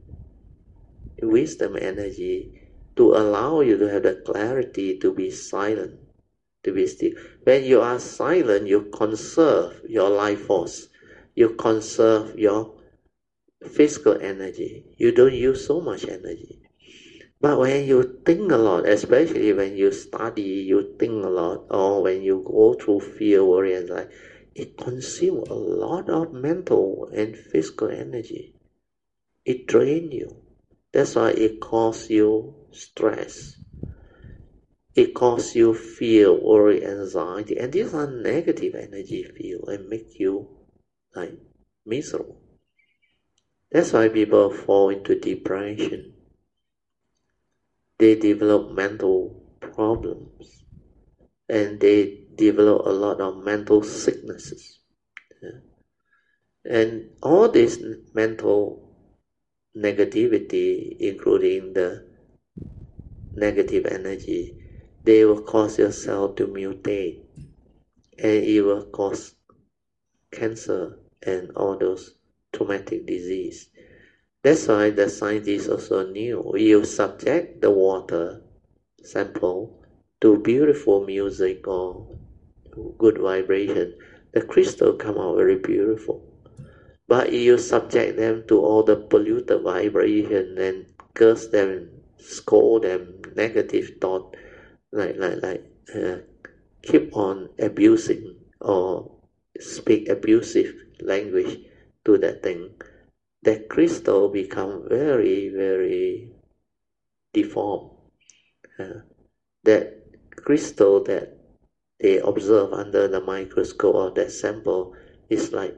wisdom energy to allow you to have the clarity to be silent, to be still. When you are silent, you conserve your life force. You conserve your physical energy. You don't use so much energy. But when you think a lot, especially when you study, you think a lot, or when you go through fear, worry, and anxiety, it consumes a lot of mental and physical energy. It drains you. That's why it causes you stress. It causes you fear, worry, anxiety, and these are negative energy field and make you like miserable. That's why people fall into depression. They develop mental problems and they develop a lot of mental sicknesses. Yeah. And all this mental negativity, including the negative energy, they will cause your cell to mutate, and it will cause cancer and all those traumatic disease. That's why the scientists also knew you subject the water sample to beautiful music or good vibration, the crystal come out very beautiful. But if you subject them to all the polluted vibration and curse them, scold them, negative thought, like like like uh, keep on abusing or speak abusive language to that thing, that crystal become very very deformed. Uh, that crystal that they observe under the microscope of that sample is like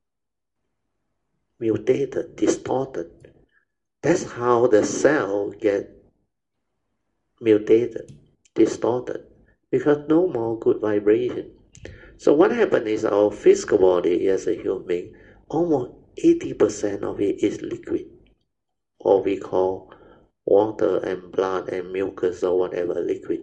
mutated, distorted. That's how the cell get mutated, distorted, because no more good vibration. So what happens is our physical body as a human being, almost eighty percent of it is liquid, or we call water and blood and mucus or whatever liquid.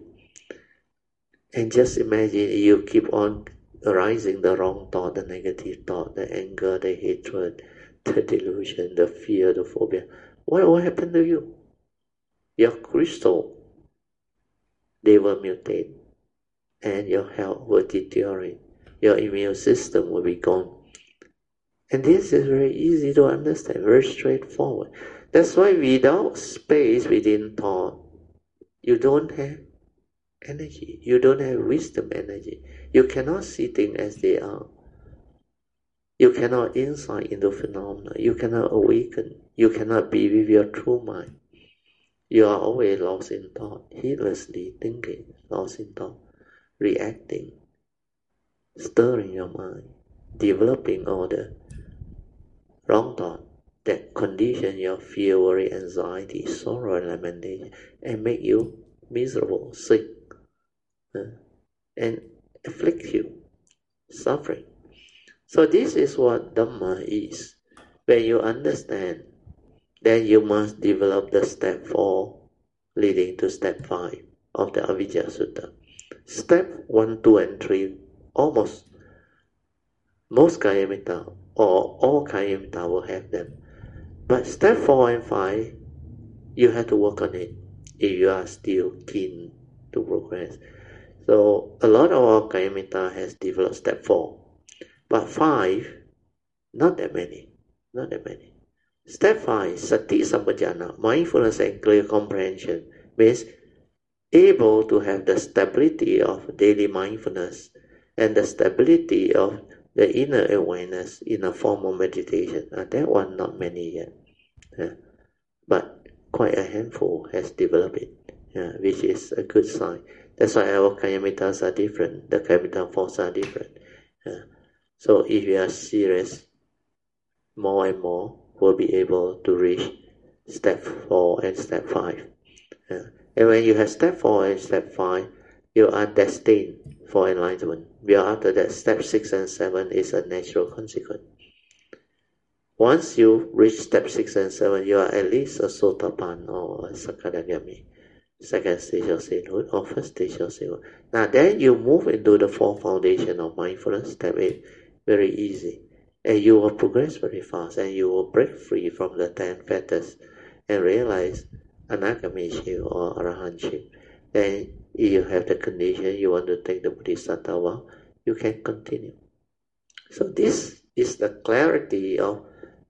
And just imagine you keep on arising the wrong thought, the negative thought, the anger, the hatred, the delusion, the fear, the phobia. What will happen to you? Your crystal, they will mutate, and your health will deteriorate. Your immune system will be gone. And this is very easy to understand, very straightforward. That's why without space within thought, you don't have energy. You don't have wisdom energy. You cannot see things as they are. You cannot insight into phenomena. You cannot awaken. You cannot be with your true mind. You are always lost in thought, heedlessly thinking, lost in thought, reacting, stirring your mind, developing all the wrong thought that condition your fear, worry, anxiety, sorrow, and lamentation, and make you miserable, sick, uh, and afflict you, suffering. So this is what Dhamma is. When you understand, then you must develop the step four leading to step five of the Avijja Sutta. Step one, two, and three, almost most Kayamitta or all Kayamitta will have them. But step four and five, you have to work on it if you are still keen to progress. So a lot of our Kayamitta has developed step four. But five, not that many, not that many. Step five, Sati Sampajana, mindfulness and clear comprehension, means able to have the stability of daily mindfulness and the stability of the inner awareness in a form of meditation. Uh, that one, not many yet. Uh, but quite a handful has developed it, uh, which is a good sign. That's why our Kayamittas are different. The Kayamitta force are different. Uh, So if you are serious, more and more will be able to reach step four and step five. Uh, and when you have step four and step five, you are destined for enlightenment. Where after that, step six and seven is a natural consequence. Once you reach step six and seven, you are at least a Sotapan or a Sakadagami, second stage of sainthood or first stage of sainthood. Now then you move into the fourth foundation of mindfulness, step eight. Very easy, and you will progress very fast, and you will break free from the ten fetters and realize anagamiship or arahantship. Then if you have the condition you want to take the bodhisattva vow, you can continue. So this is the clarity of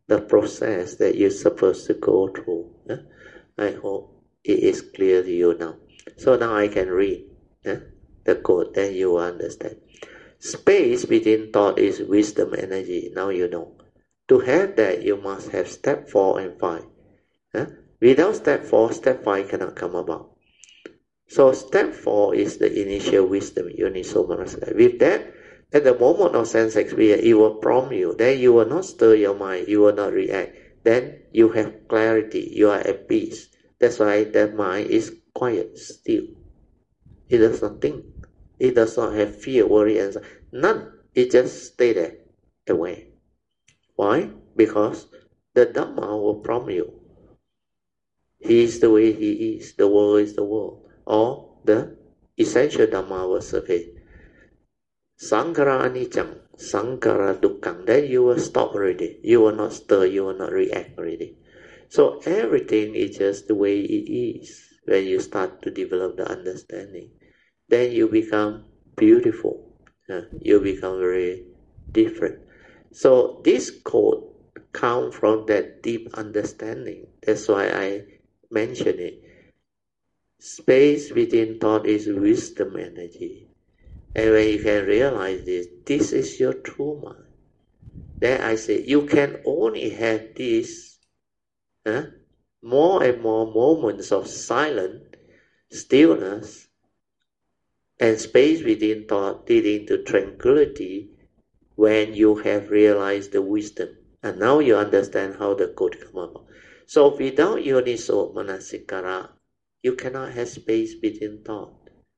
the process that you're supposed to go through. Yeah? I hope it is clear to you now. So now I can read yeah, the code, then you understand. Space between thought is wisdom energy. Now you know. To have that, you must have step four and five. Yeah? Without step four, step five cannot come about. So step four is the initial wisdom, Yoniso Manasika. With that, at the moment of sense experience, it will prompt you. Then you will not stir your mind, you will not react. Then you have clarity, you are at peace. That's why the mind is quiet, still. It does not think. It does not have fear, worry, and none. It just stay there, away. Why? Because the Dhamma will prompt you. He is the way he is, the world is the world. Or the essential Dhamma will surface. Sankara anicca, Sankara dukkha. Then you will stop already. You will not stir, you will not react already. So everything is just the way it is when you start to develop the understanding. Then you become beautiful. Uh, you become very different. So this code comes from that deep understanding. That's why I mention it. Space within thought is wisdom energy. And when you can realize this, this is your true mind. Then I say, you can only have this huh, more and more moments of silence, stillness, and space within thought leading to tranquility when you have realized the wisdom. And now you understand how the code come about. So without Yoniso Manasikara, you cannot have space between thought.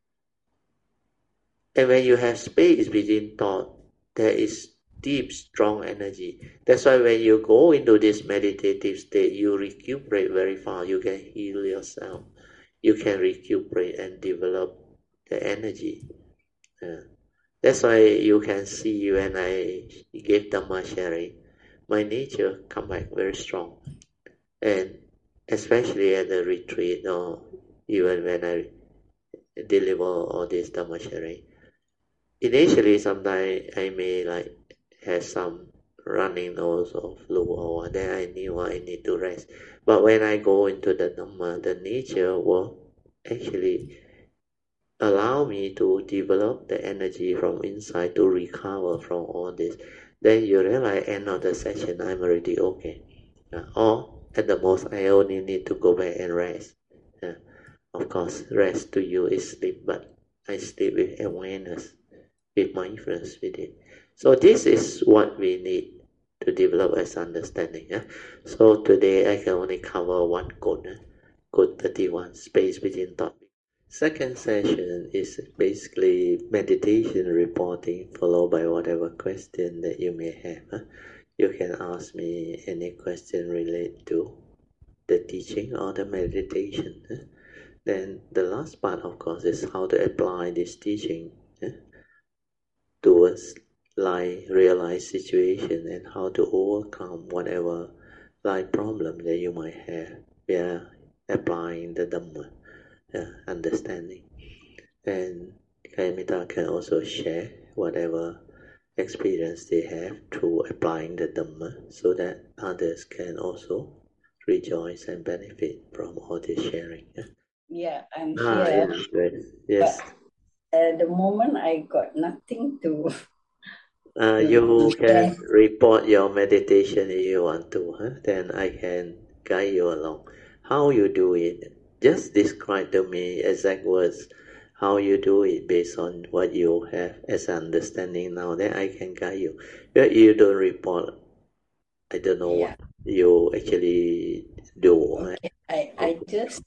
And when you have space between thought, there is deep, strong energy. That's why when you go into this meditative state, you recuperate very fast. You can heal yourself. You can recuperate and develop the energy. Yeah. That's why you can see when I give Dhamma sharing, my nature come back very strong. And especially at the retreat or even when I deliver all this Dhamma sharing. Initially, sometimes I may like have some running nose or flu or what, then I knew I need to rest. But when I go into the Dhamma, the nature will actually allow me to develop the energy from inside to recover from all this. Then you realize end of the session, I'm already okay. Uh, or at the most, I only need to go back and rest. Uh, of course, rest to you is sleep, but I sleep with awareness, with mindfulness with it. So this is what we need to develop as understanding. Yeah? So today I can only cover one code, eh? Code thirty-one, space between thought. Second session is basically meditation reporting followed by whatever question that you may have. Huh? You can ask me any question related to the teaching or the meditation. Huh? Then the last part, of course, is how to apply this teaching huh? towards life, real-life situation, and how to overcome whatever life problem that you might have via applying the Dhamma. Uh, understanding. And Kayamita can also share whatever experience they have through applying the Dhamma so that others can also rejoice and benefit from all this sharing. Yeah, yeah I'm ah, here. Yes, great. Yes. But at the moment, I got nothing to. Uh, to, you to can share. report your meditation if you want to. Huh? Then I can guide you along. How you do it? Just describe to me exact words how you do it based on what you have as understanding now. Then I can guide you. But you don't report. I don't know Yeah. what you actually do. Huh? Okay. I, I just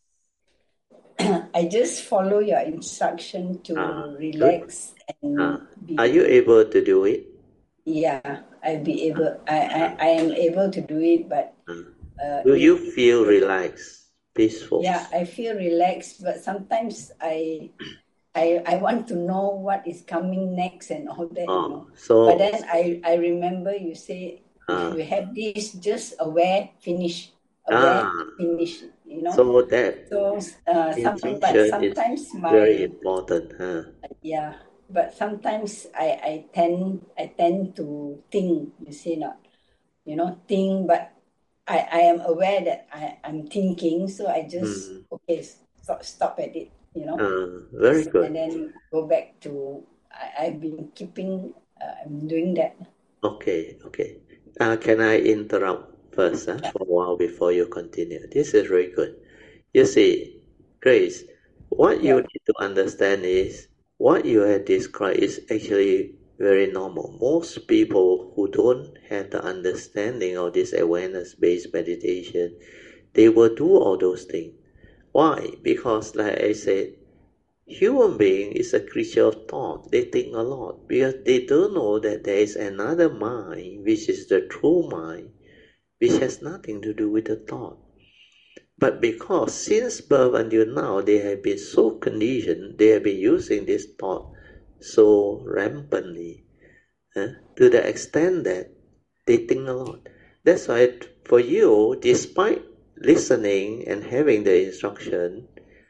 I just follow your instruction to Ah, good. relax and Ah, be. are you able to do it? Yeah, I'll be able. I, I, I am able to do it, but Ah. uh, Do it, you feel it, relaxed, peaceful? yeah, I feel relaxed, but sometimes I I I want to know what is coming next and all that, you know. Oh, so But then I I remember you say if ah. you have this, just aware, finish, aware, Ah, finish, you know. so that So uh, some, but intention is sometimes very my important, huh? yeah, but sometimes I I tend I tend to think, you see not. you know, think, but I, I am aware that I, I'm thinking, so I just, Mm. okay, stop, stop at it, you know, Uh, very and good. then go back to, I, I've been keeping, uh, I'm doing that. Okay, okay. Uh, can I interrupt first uh, for a while before you continue? This is very good. You see, Grace, what you Yeah. need to understand is what you have described is actually very normal. Most people who don't have the understanding of this awareness-based meditation, they will do all those things. Why? Because, like I said, human being is a creature of thought. They think a lot because they don't know that there is another mind, which is the true mind, which has nothing to do with the thought. But because since birth until now they have been so conditioned, they have been using this thought so rampantly, eh, to the extent that they think a lot. That's why for you, despite listening and having the instruction,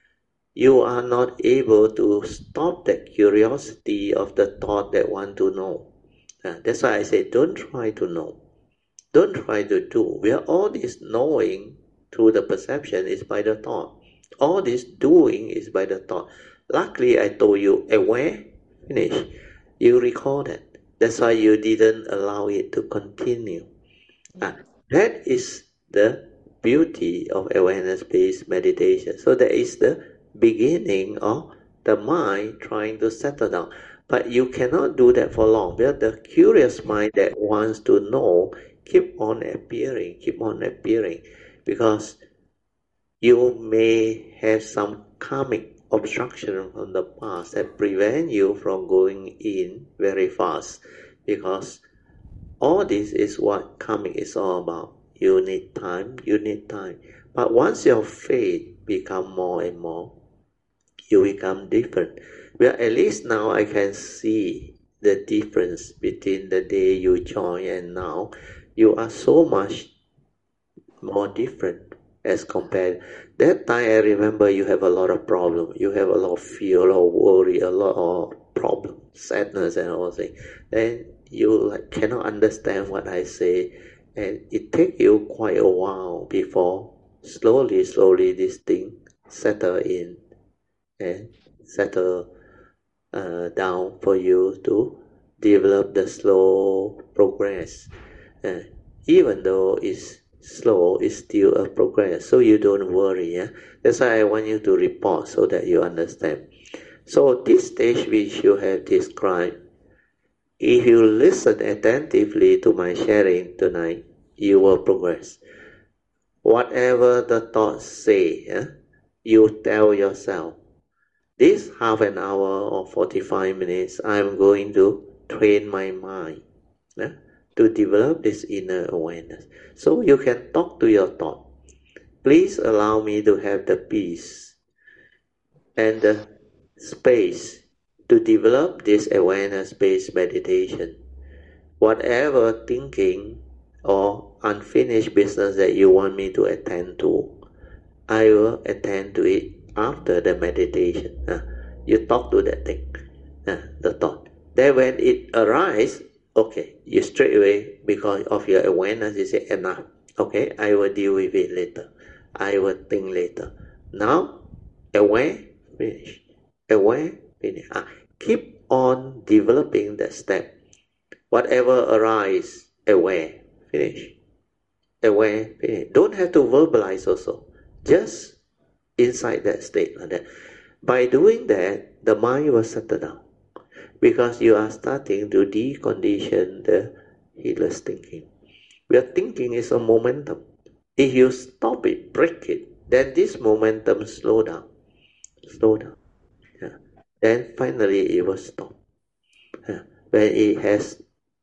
you are not able to stop that curiosity of the thought that want to know. Uh, that's why I say don't try to know. Don't try to do. Where all this knowing through the perception is by the thought. All this doing is by the thought. Luckily, I told you, aware, finish. You recall that. That's why you didn't allow it to continue. Ah, that is the beauty of awareness-based meditation. So that is the beginning of the mind trying to settle down. But you cannot do that for long because the curious mind that wants to know keep on appearing, keep on appearing, because you may have some karmic obstruction from the past that prevent you from going in very fast, because all this is what karmic is all about. You need time, you need time. But once your faith become more and more, you become different. Well, at least now I can see the difference between the day you join and now. You are so much more different as compared. That time I remember you have a lot of problem. You have a lot of fear, a lot of worry, a lot of problem, sadness and all things. Then you like cannot understand what I say, and it take you quite a while before slowly, slowly this thing settle in and settle uh, down for you to develop the slow progress. Uh, even though it's slow, it's still a progress. So you don't worry. Yeah? That's why I want you to report so that you understand. So this stage which you have described, if you listen attentively to my sharing tonight, you will progress. Whatever the thoughts say, yeah, you tell yourself, this half an hour or forty-five minutes, I'm going to train my mind, yeah, to develop this inner awareness. So you can talk to your thought. Please allow me to have the peace and the space to develop this awareness-based meditation. Whatever thinking or unfinished business that you want me to attend to, I will attend to it after the meditation. Uh, you talk to that thing, uh, the thought. Then when it arises, okay, you straight away, because of your awareness, you say, enough. Okay, I will deal with it later. I will think later. Now, aware, finish. Aware, finish. Uh, keep on developing that step. Whatever arises, aware, finish. Aware, finish. Don't have to verbalize also. Just inside that state like that. By doing that, the mind will settle down because you are starting to decondition the heedless thinking. Your thinking is a momentum. If you stop it, break it, then this momentum slow down, slow down. Yeah. Then finally it will stop. Yeah. When it has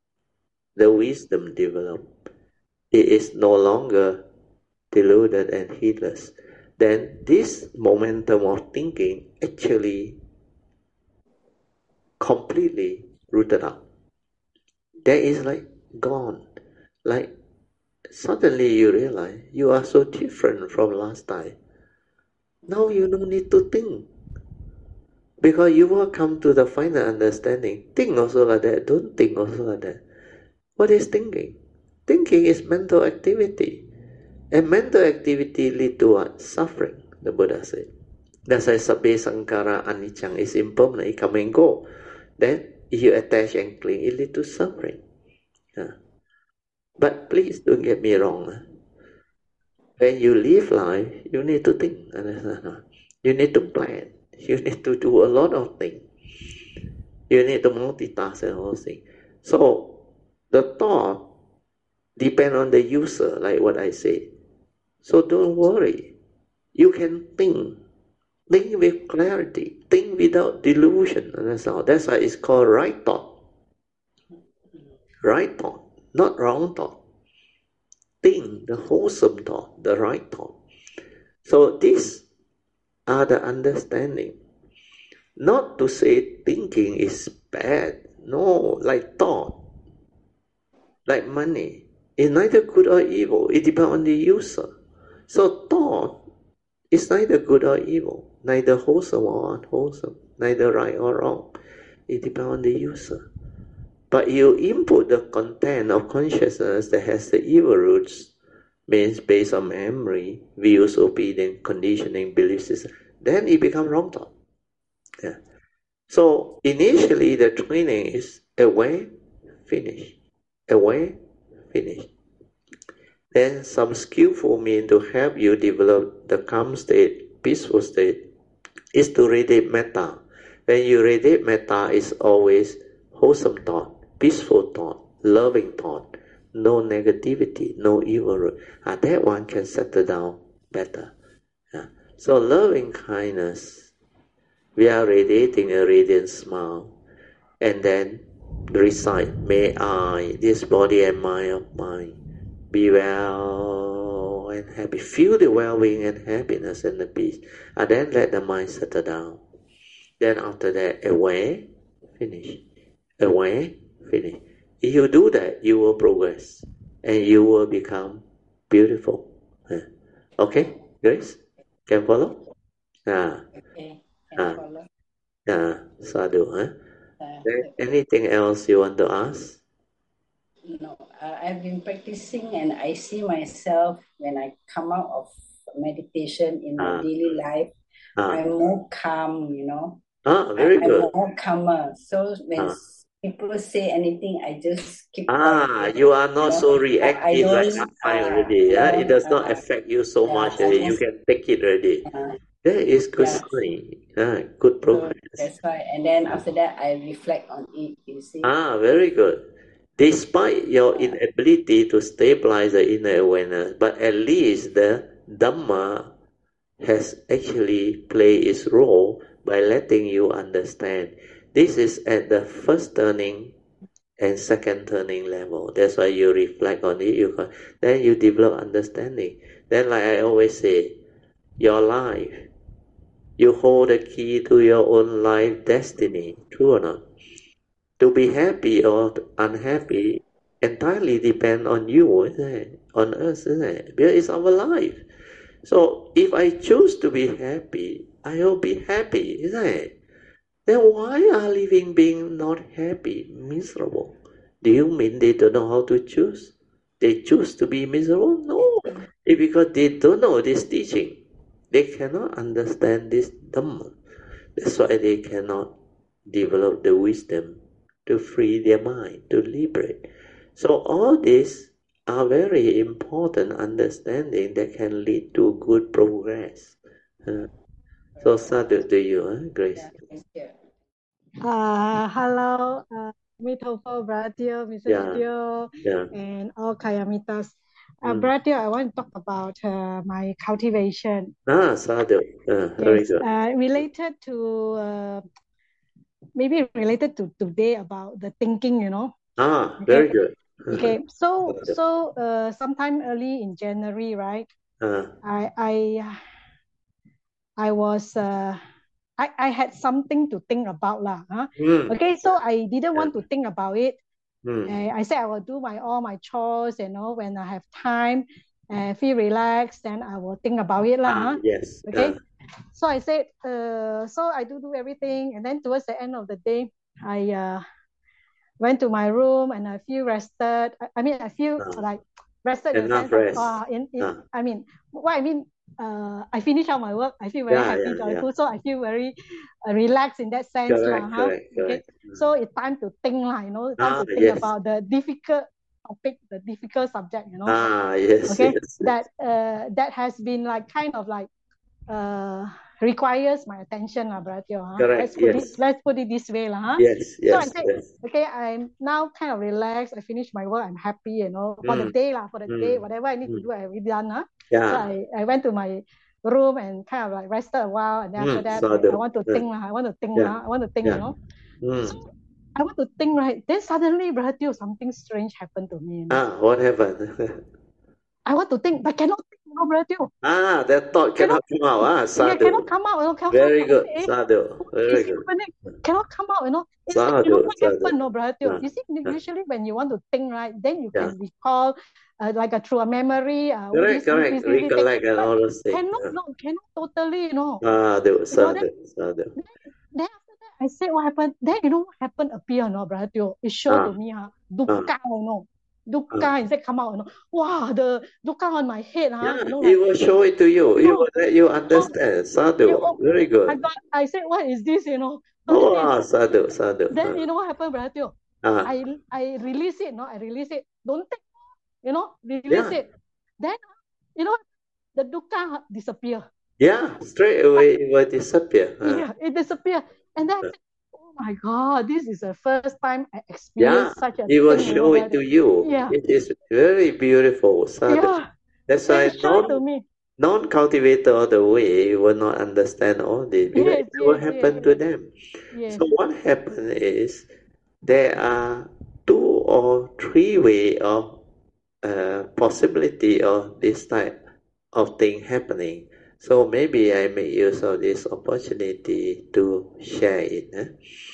the wisdom developed, it is no longer deluded and heedless. Then this momentum of thinking actually completely rooted out. That is like gone. Like suddenly you realize you are so different from last time. Now you don't need to think. Because you will come to the final understanding. Think also like that. Don't think also like that. What is thinking? Thinking is mental activity. And mental activity lead to what? Suffering, the Buddha said. That's why sabbe sankhara anicca is impermanent, it come and go. Then if you attach and cling, it lead to suffering. Yeah. But please don't get me wrong. When you live life, you need to think. You need to plan. You need to do a lot of things. You need to multitask and all things. So the thought depend on the user, like what I say. So don't worry. You can think. Think with clarity. Think without delusion. That's all. That's why it's called right thought. Right thought, not wrong thought. Think the wholesome thought, the right thought. So these are the understanding. Not to say thinking is bad. No, like thought, like money, is neither good or evil. It depends on the user. So thought is neither good or evil, neither wholesome or unwholesome, neither right or wrong. It depends on the user. But you input the content of consciousness that has the evil roots, means based on memory, views, opinion, conditioning, belief system, then it becomes wrong thought. Yeah. So initially the training is aware, finish, aware, finish. Then some skillful means to help you develop the calm state, peaceful state, is to radiate metta. When you radiate metta, it's always wholesome thought, peaceful thought, loving thought, no negativity, no evil. Uh, that one can settle down better. Yeah. So loving kindness, we are radiating a radiant smile, and then recite, may I, this body and mind of mine, be well and happy. Feel the well-being and happiness and the peace. And then let the mind settle down. Then after that, aware, finish. Aware, finish. If you do that, you will progress. And you will become beautiful. Okay, Grace? Can follow? Ah. Okay, can Ah. follow. Yeah, sadhu. Huh? Uh, Anything else you want to ask? No, uh, I've been practicing and I see myself when I come out of meditation in my Ah. daily life, Ah. I'm more calm, you know. Ah, very I, good. I'm more calmer. So when Ah. people say anything, I just keep Ah, quiet. you are not you know. so I, I reactive like don't, I uh, already. you Yeah? know, It does not uh, affect you so yeah, much. I Uh, you just, can take it already. uh, That is good yeah. sign. Ah, good So progress. that's why. And then after that, I reflect on it, you see. Ah, very good. Despite your inability to stabilize the inner awareness, but at least the Dhamma has actually played its role by letting you understand. This is at the first turning and second turning level. That's why you reflect on it. You can, then you develop understanding. Then, like I always say, your life, you hold the key to your own life destiny. True or not? To be happy or unhappy entirely depend on you, isn't it? On us, isn't it? Because it's our life. So if I choose to be happy, I will be happy, isn't it? Then why are living beings not happy, miserable? Do you mean they don't know how to choose? They choose to be miserable? No. It's because they don't know this teaching. They cannot understand this Dhamma. That's why they cannot develop the wisdom to free their mind, to liberate. So all these are very important understanding that can lead to good progress. Uh, so sadhu to you, huh, Grace. Yeah, thank you. Uh, hello, uh, Mitofo, Bratio, Missus Yeah, Teo, yeah. and all Kayamitas. Uh, Mm. Bratio, I want to talk about uh, my cultivation. Ah, sadhu. Uh, very Yes, good. uh, related to uh, maybe related to today about the thinking, you know. Ah, Okay. very good. Okay, so so uh, sometime early in January, right? Uh, I I I was uh, I I had something to think about lah. Huh? mm, Okay, so I didn't yeah. want to think about it. Mm. I, I said I will do my all my chores, you know, when I have time and feel relaxed, then I will think about it lah. Ah, Huh? yes. Okay. Uh, So I said, uh, so I do do everything, and then towards the end of the day, I uh, went to my room and I feel rested. I, I mean, I feel uh, like rested in the enough sense of, rest. uh, in, in Uh, I mean, what I mean, uh, I finish all my work. I feel very yeah, happy, yeah, yeah. joyful. So I feel very uh, relaxed in that sense. Correct, lah, huh? correct, Okay. correct. So it's time to think, lah, you know, time Ah, to think yes. about the difficult topic, the difficult subject, you know. Ah, yes, Okay. yes. That uh, that has been like kind of like uh requires my attention, lah, Brother Teo, huh? Correct, Let's put yes. it let's put it this way, lah, huh? Yes, So I yes, said, yes. okay, I'm now kind of relaxed. I finished my work. I'm happy, you know, for the Mm, day, lah, for the day, mm, whatever I need to mm. do, I already done, huh? So Yeah. I, I went to my room and kind of like rested a while, and then after Mm, that, I, I sadhu. want to Uh, think, lah. I want to think, yeah, lah. I want to think, yeah. you know. Mm. So I want to think, right? Then suddenly, Brother Teo, something strange happened to me, you know. Ah, what happened? I want to think, but cannot think, you know, Brother Teo. Ah, that thought cannot Cannot, come out. Ah, yeah, sadhu. cannot come out, you know, cannot Very come out. good, Eh, sadhu. what Very is good. happening? Cannot come out, you know. It's like, you know Sadhu, what sadhu. happened, no, Brother Teo? Ah, You see, ah, usually when you want to think, right, then you yeah. can recall, uh, like a through a memory, uh, oh, Correct, this, this, correct. this, this, this, thing. Recollect and But all those things. cannot, Ah. no, cannot totally, you know. Sadhu, You know, sadhu, then, sadhu. then, then after that, I said what happened. Then you know what happened appear, no, Brother Teo? It showed Ah, to me, huh? ah, Dukkha, you know. Dukkha instead come out, you know. Wow, the dukkha on my head, huh? yeah, You know, it like, will show it to you. It no, will let you oh, understand. Sadhu, you, oh, very I good. got, I said, what is this, you know? So Oh, then, ah, sadhu, sadhu. then Ah, you know what happened, Brother Teo? ah, I, I release it, no, I release it. Don't take, you know, release yeah, it. Then, you know, the dukkha disappear. yeah. Straight away it will disappear. Ah, Yeah, it disappear. And then I ah. said, oh my God, this is the first time I Yeah, experienced such a it will thing, you know, show it Brother. to you. Yeah, It is very beautiful, sadhu. yeah. That's Then why it showed it to non me. non-cultivator of the way will not understand all this because Yes, it will yes, happen yes, to yes. them. Yes. So what happened is there are two or three way of uh, possibility of this type of thing happening. So maybe I make use of this opportunity to share it. Eh?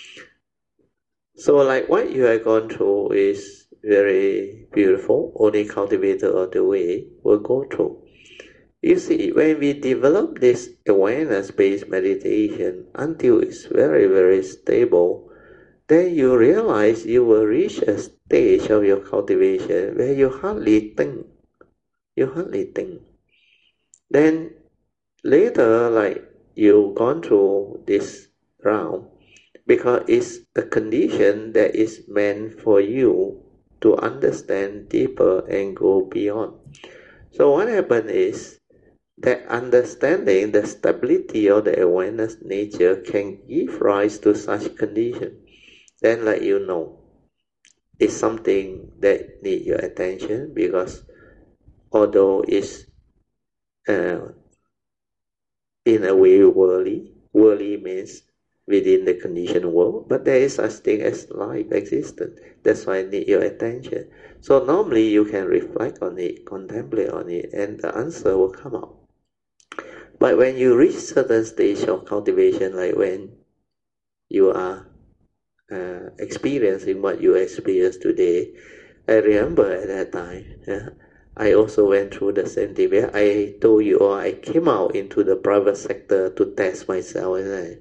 So like what you have gone through is very beautiful. Only cultivator of the way will go through. You see, when we develop this awareness-based meditation until it's very, very stable, then you realize you will reach a stage of your cultivation where you hardly think. You hardly think. Then later, like you've gone through this round, because it's a condition that is meant for you to understand deeper and go beyond. So what happened is that understanding the stability of the awareness nature can give rise to such condition. Then let you know it's something that need your attention because although it's uh, in a way worldly, worldly means within the conditioned world, but there is such thing as life existence. That's why I need your attention. So normally you can reflect on it, contemplate on it, and the answer will come out. But when you reach certain stage of cultivation, like when you are uh, experiencing what you experience today, I remember at that time, yeah, I also went through the same thing. Where I told you, or I came out into the private sector to test myself, and I,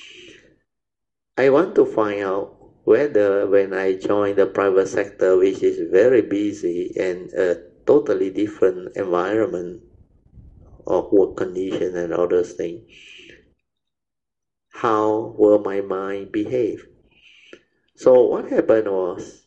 I want to find out whether when I join the private sector, which is very busy and a totally different environment of work condition and all those things, how will my mind behave? So what happened was,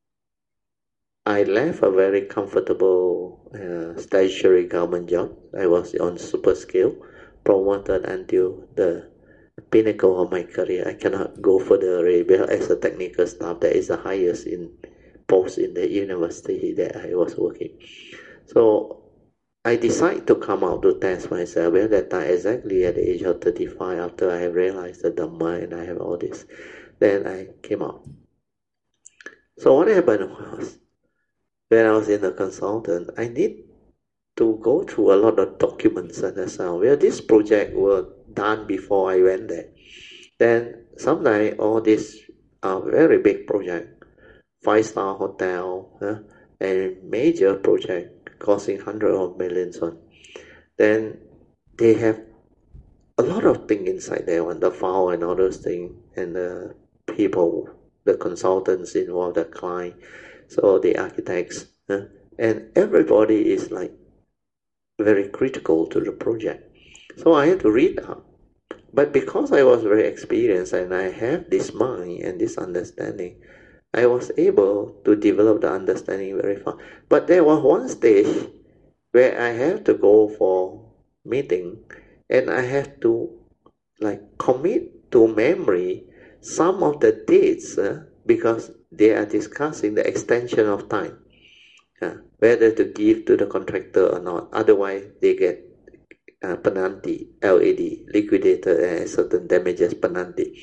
I left a very comfortable uh, statutory government job. I was on super scale, promoted until the pinnacle of my career. I cannot go further because as a technical staff, that is the highest in post in the university that I was working. So I decided to come out to test myself at that time, exactly at the age of thirty-five, after I realized the Dhamma and I have all this. Then I came out. So what happened was, when I was in a consultant, I need to go through a lot of documents and so on. Well, this project was done before I went there. Then sometimes all these are very big project, five-star hotel, uh, and major project costing hundreds of millions on. Then they have a lot of things inside there on the file and all those things, and the people, the consultants involved, the client, so the architects, uh, and everybody is like very critical to the project. So I had to read up. But because I was very experienced and I have this mind and this understanding, I was able to develop the understanding very fast. But there was one stage where I have to go for meeting and I have to like commit to memory some of the dates uh, because they are discussing the extension of time, uh, whether to give to the contractor or not. Otherwise, they get uh, penalty, L A D, liquidator, and certain damages penalty.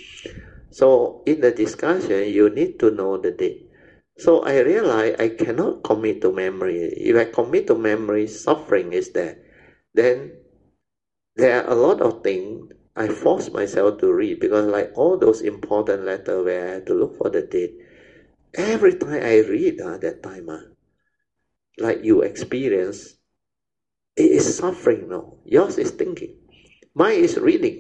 So in the discussion, you need to know the date. So I realized I cannot commit to memory. If I commit to memory, suffering is there. Then there are a lot of things I force myself to read because like all those important letters where I have to look for the date, every time I read uh, that time, uh, like you experience, it is suffering now. Yours is thinking. Mine is reading.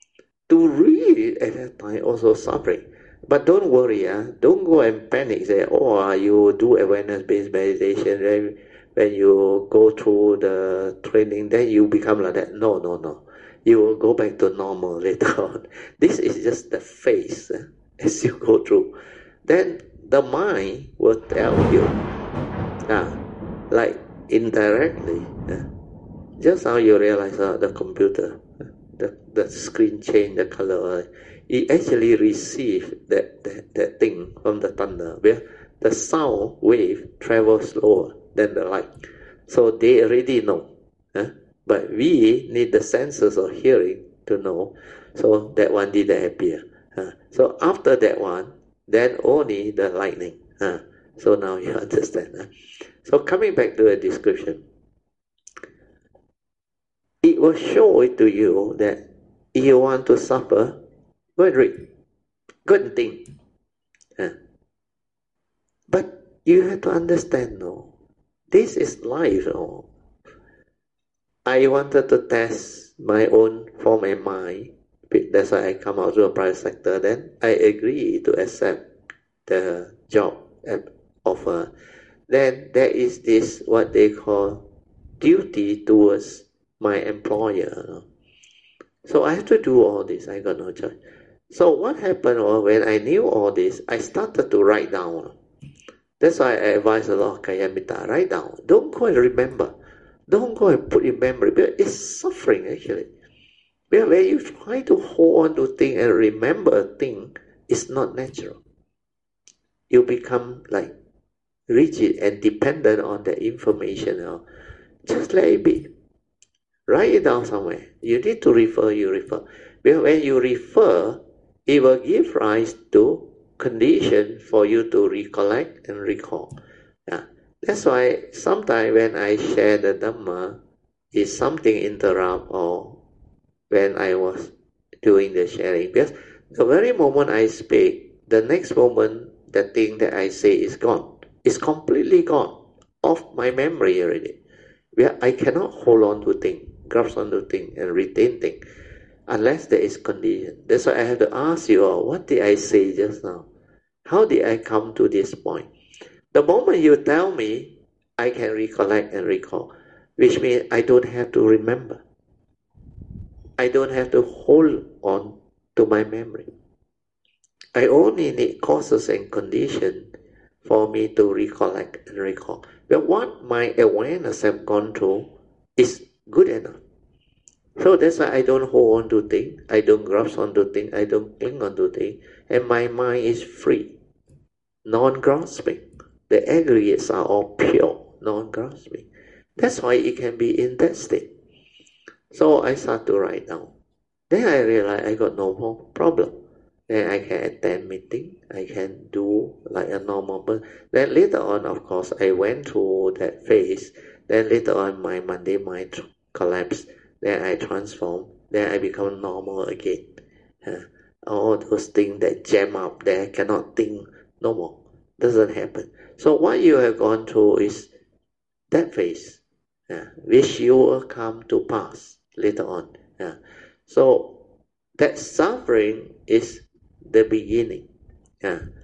To read it at that time also suffering. But don't worry, uh, don't go and panic. Say, oh, uh, you do awareness-based meditation, then when you go through the training, then you become like that. No, no, no. You will go back to normal later on. This is just the phase uh, as you go through. Then the mind will tell you, uh, like indirectly, uh, just how you realize uh, the computer, uh, the, the screen change the color, uh, it actually receives that, that, that thing from the thunder, where the sound wave travels slower than the light. So they already know. Uh, but we need the senses of hearing to know. So that one didn't appear. Uh, so after that one, then only the lightning. Uh, so now you understand. Uh. So coming back to the description, it will show it to you that if you want to suffer, go and read, go and think. Uh. But you have to understand, no, this is life. No. I wanted to test my own form and mind. That's why I come out to the private sector. Then I agree to accept the job offer. Then there is this, what they call duty towards my employer. So I have to do all this. I got no choice. So what happened was when I knew all this, I started to write down. That's why I advise a lot of Kayamita, write down. Don't go and remember. Don't go and put in memory, because it's suffering actually. Because when you try to hold on to things and remember a thing, it's not natural. You become like rigid and dependent on the information. You know. Just let it be. Write it down somewhere. You need to refer, you refer. Because when you refer, it will give rise to condition for you to recollect and recall. Yeah. That's why sometimes when I share the Dhamma, if something interrupt or when I was doing the sharing, because the very moment I speak, the next moment the thing that I say is gone. It's completely gone, off my memory already. Where I cannot hold on to things, grasp on to things and retain things unless there is condition. That's why I have to ask you all, what did I say just now? How did I come to this point? The moment you tell me, I can recollect and recall, which means I don't have to remember. I don't have to hold on to my memory. I only need causes and conditions for me to recollect and recall. But what my awareness have gone through is good enough. So that's why I don't hold on to things, I don't grasp on to things, I don't cling on to things, and my mind is free, non-grasping. The aggregates are all pure, non-grasping. That's why it can be in that state. So I start to write down. Then I realize I got no more problem. Then I can attend meeting, I can do like a normal person. Then later on, of course, I went through that phase. Then later on, my Monday mind collapsed. Then I transform. Then I become normal again. Uh, all those things that jam up there, cannot think no more. Doesn't happen. So what you have gone through is that phase, uh, which you will come to pass later on. Uh. So that suffering is the beginning. Uh.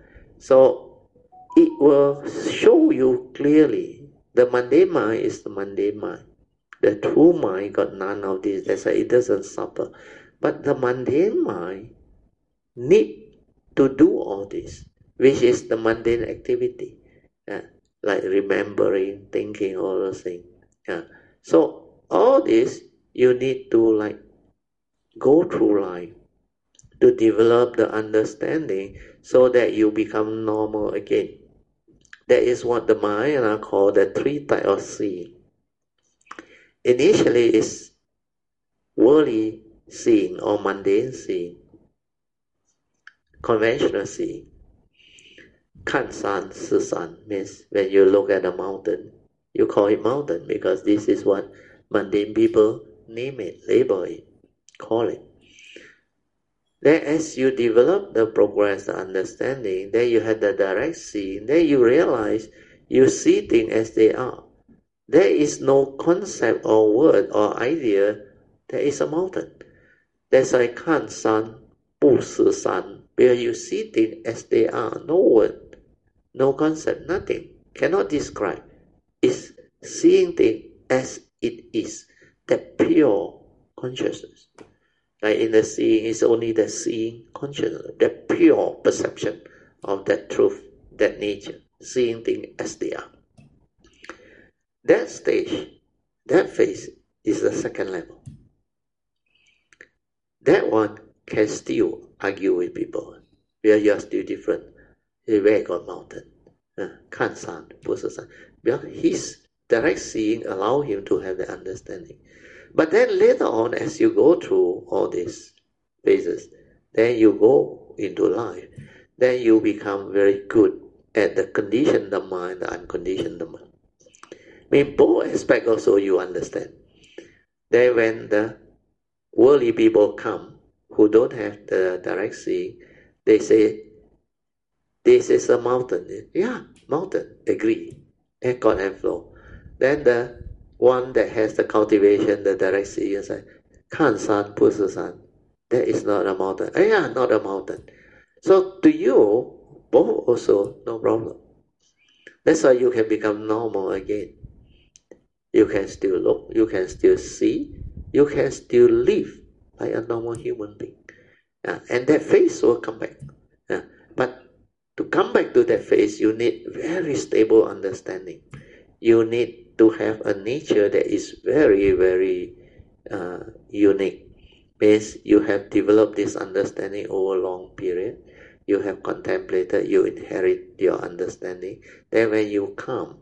So it will show you clearly the mundane mind is the mundane mind. The true mind got none of this. That's why it doesn't suffer. But the mundane mind need to do all this, which is the mundane activity, uh, like remembering, thinking, all those things. Uh. So all this you need to like go through life to develop the understanding so that you become normal again. That is what the Mahayana call the three types of seeing. Initially is worldly seeing or mundane seeing, conventional seeing. 看山是山 means when you look at a mountain, you call it mountain because this is what mundane people name it, label it, call it. Then as you develop the progress, the understanding, then you have the direct seeing, then you realize you see things as they are. There is no concept or word or idea that is a mountain. That's why 看山不是山, where you see things as they are, no word, no concept, nothing, cannot describe. It's seeing things as it is, that pure consciousness. Like in the seeing, it's only the seeing consciousness, that pure perception of that truth, that nature, seeing things as they are. That stage, that phase is the second level. That one can still argue with people. Where you are still different. Where got mountain? Uh, 看山不是山. Because his direct seeing allow him to have the understanding. But then later on, as you go through all these phases, then you go into life, then you become very good at the conditioned mind, the unconditioned mind. I mean, both aspects also you understand. Then when the worldly people come, who don't have the direct seeing, they say, this is a mountain. Yeah, mountain, agree. Air, God and flow. Then the one that has the cultivation, the direct seeing, say, 看山不是山. That is not a mountain. Eh, yeah, not a mountain. So to you, both also no problem. That's why you can become normal again. You can still look, you can still see, you can still live like a normal human being. Uh, and that phase will come back. Uh, but to come back to that phase, you need very stable understanding. You need to have a nature that is very, very uh, unique. Means you have developed this understanding over a long period. You have contemplated, you inherit your understanding. Then when you come,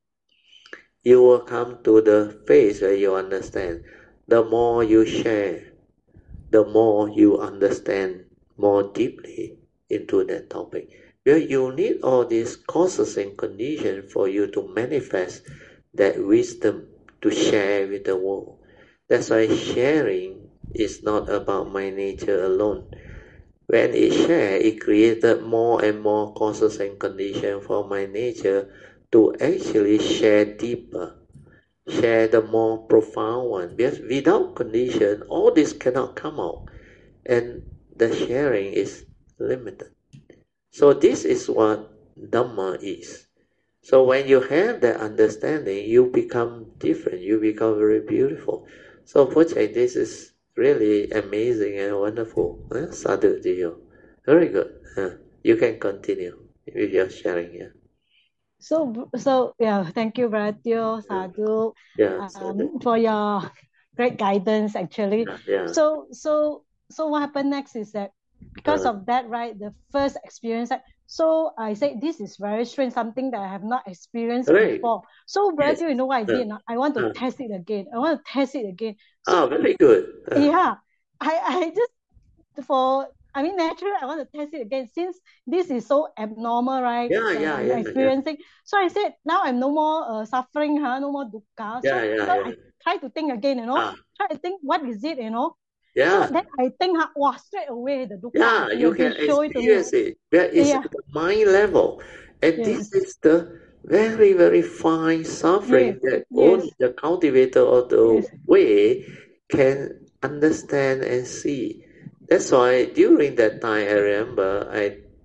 you will come to the phase where you understand. The more you share, the more you understand more deeply into that topic. Where you need all these causes and conditions for you to manifest that wisdom to share with the world. That's why sharing is not about my nature alone. When it shared, it created more and more causes and conditions for my nature to actually share deeper, share the more profound one. Because without condition, all this cannot come out, and the sharing is limited. So this is what Dhamma is. So when you have that understanding, you become different, you become very beautiful. So Pochai, this is really amazing and wonderful. Uh, sadhu to you. Very good. Uh, you can continue with your sharing here. So, so yeah, thank you, Bratio, Sadhu, Yeah, um, for your great guidance, actually. Yeah, yeah. So, so, so what happened next is that because Uh. of that, right, the first experience, like, so I said, this is very strange, something that I have not experienced Right. before. So, Bratio, Yes. you know what I did? Uh. I want to Uh. test it again. I want to test it again. So, Ah, very good. Uh. yeah, I, I just, for, I mean, naturally, I want to test it again since this is so abnormal, right? Yeah, that yeah, I'm yeah, experiencing. Yeah. So I said, now I'm no more uh, suffering, huh? No more dukkha. Yeah, so yeah, so yeah. I try to think again, you know. Ah. Try to think, what is it, you know? Yeah. So then I think, huh, wow, straight away the dukkha Yeah, you appears. can They show it to me. experience it. That is Yeah. at the mind level. And Yes. this is the very, very fine suffering Yes. that Yes. only the cultivator of the Yes. way can understand and see. That's why during that time, I remember I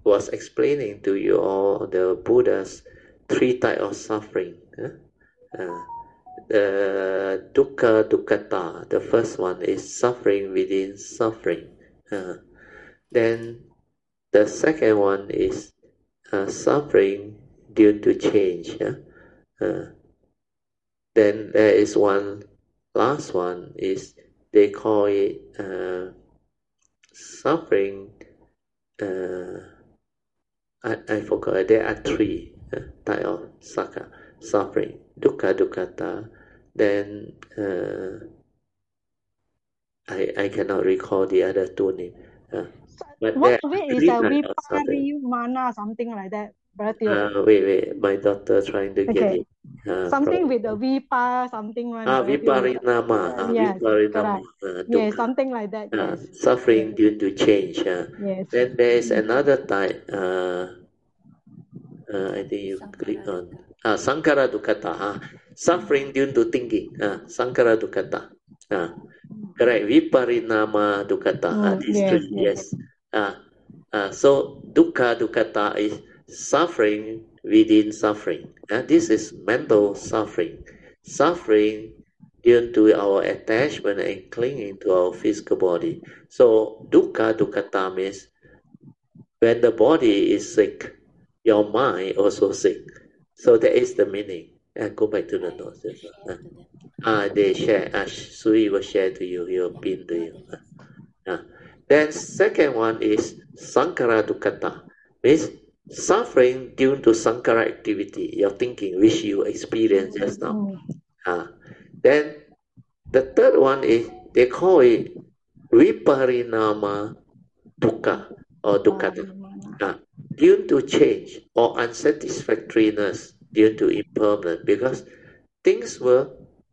was explaining to you all the Buddha's three types of suffering. Huh? Uh, the dukkha dukkata, the first one is suffering within suffering. Uh, then the second one is uh, suffering due to change. Yeah? Uh, then there is one last one is they call it uh, suffering. Uh, I, I forgot. There are three uh, type of saka, suffering. Dukkha dukkata. Then uh, I I cannot recall the other two names. Uh, but One there of are it is three a types of suffering. Viparimana, something like that. Brother Teo. Uh, wait, wait. My daughter trying to get Okay. it. Uh, Something from, with the Vipa, something one. ah, Brother Teo. viparinama. Ah, Yes, viparinama. correct. Uh, Yes, dukkha. something like that. Uh, Yes. suffering Yes. due to change. Uh. Yes. Then there is another type. Uh, uh, I think you click on. Ah, sankara dukkata. Ah, suffering due to thinking. Ah, sankara dukkata. Ah, correct. Viparinama dukkata. Ah, Mm, these yes, three. yes. Yes. Ah, ah, so dukkha dukkata is suffering within suffering. Ah, this is mental suffering. Suffering due to our attachment and clinging to our physical body. So dukkha dukkata means when the body is sick, your mind also sick. So that is the meaning. And go back to the notes. Uh, ah, they share. Ah, Sui will share to you. He will pin to you. Uh, uh. Then second one is sankara dukkata, means suffering due to sankara activity, your thinking, which you experienced just now. Mm. Uh, then the third one is they call it viparinama dukkha or dukkata. Uh, due to change or unsatisfactoriness due to impermanence, because things will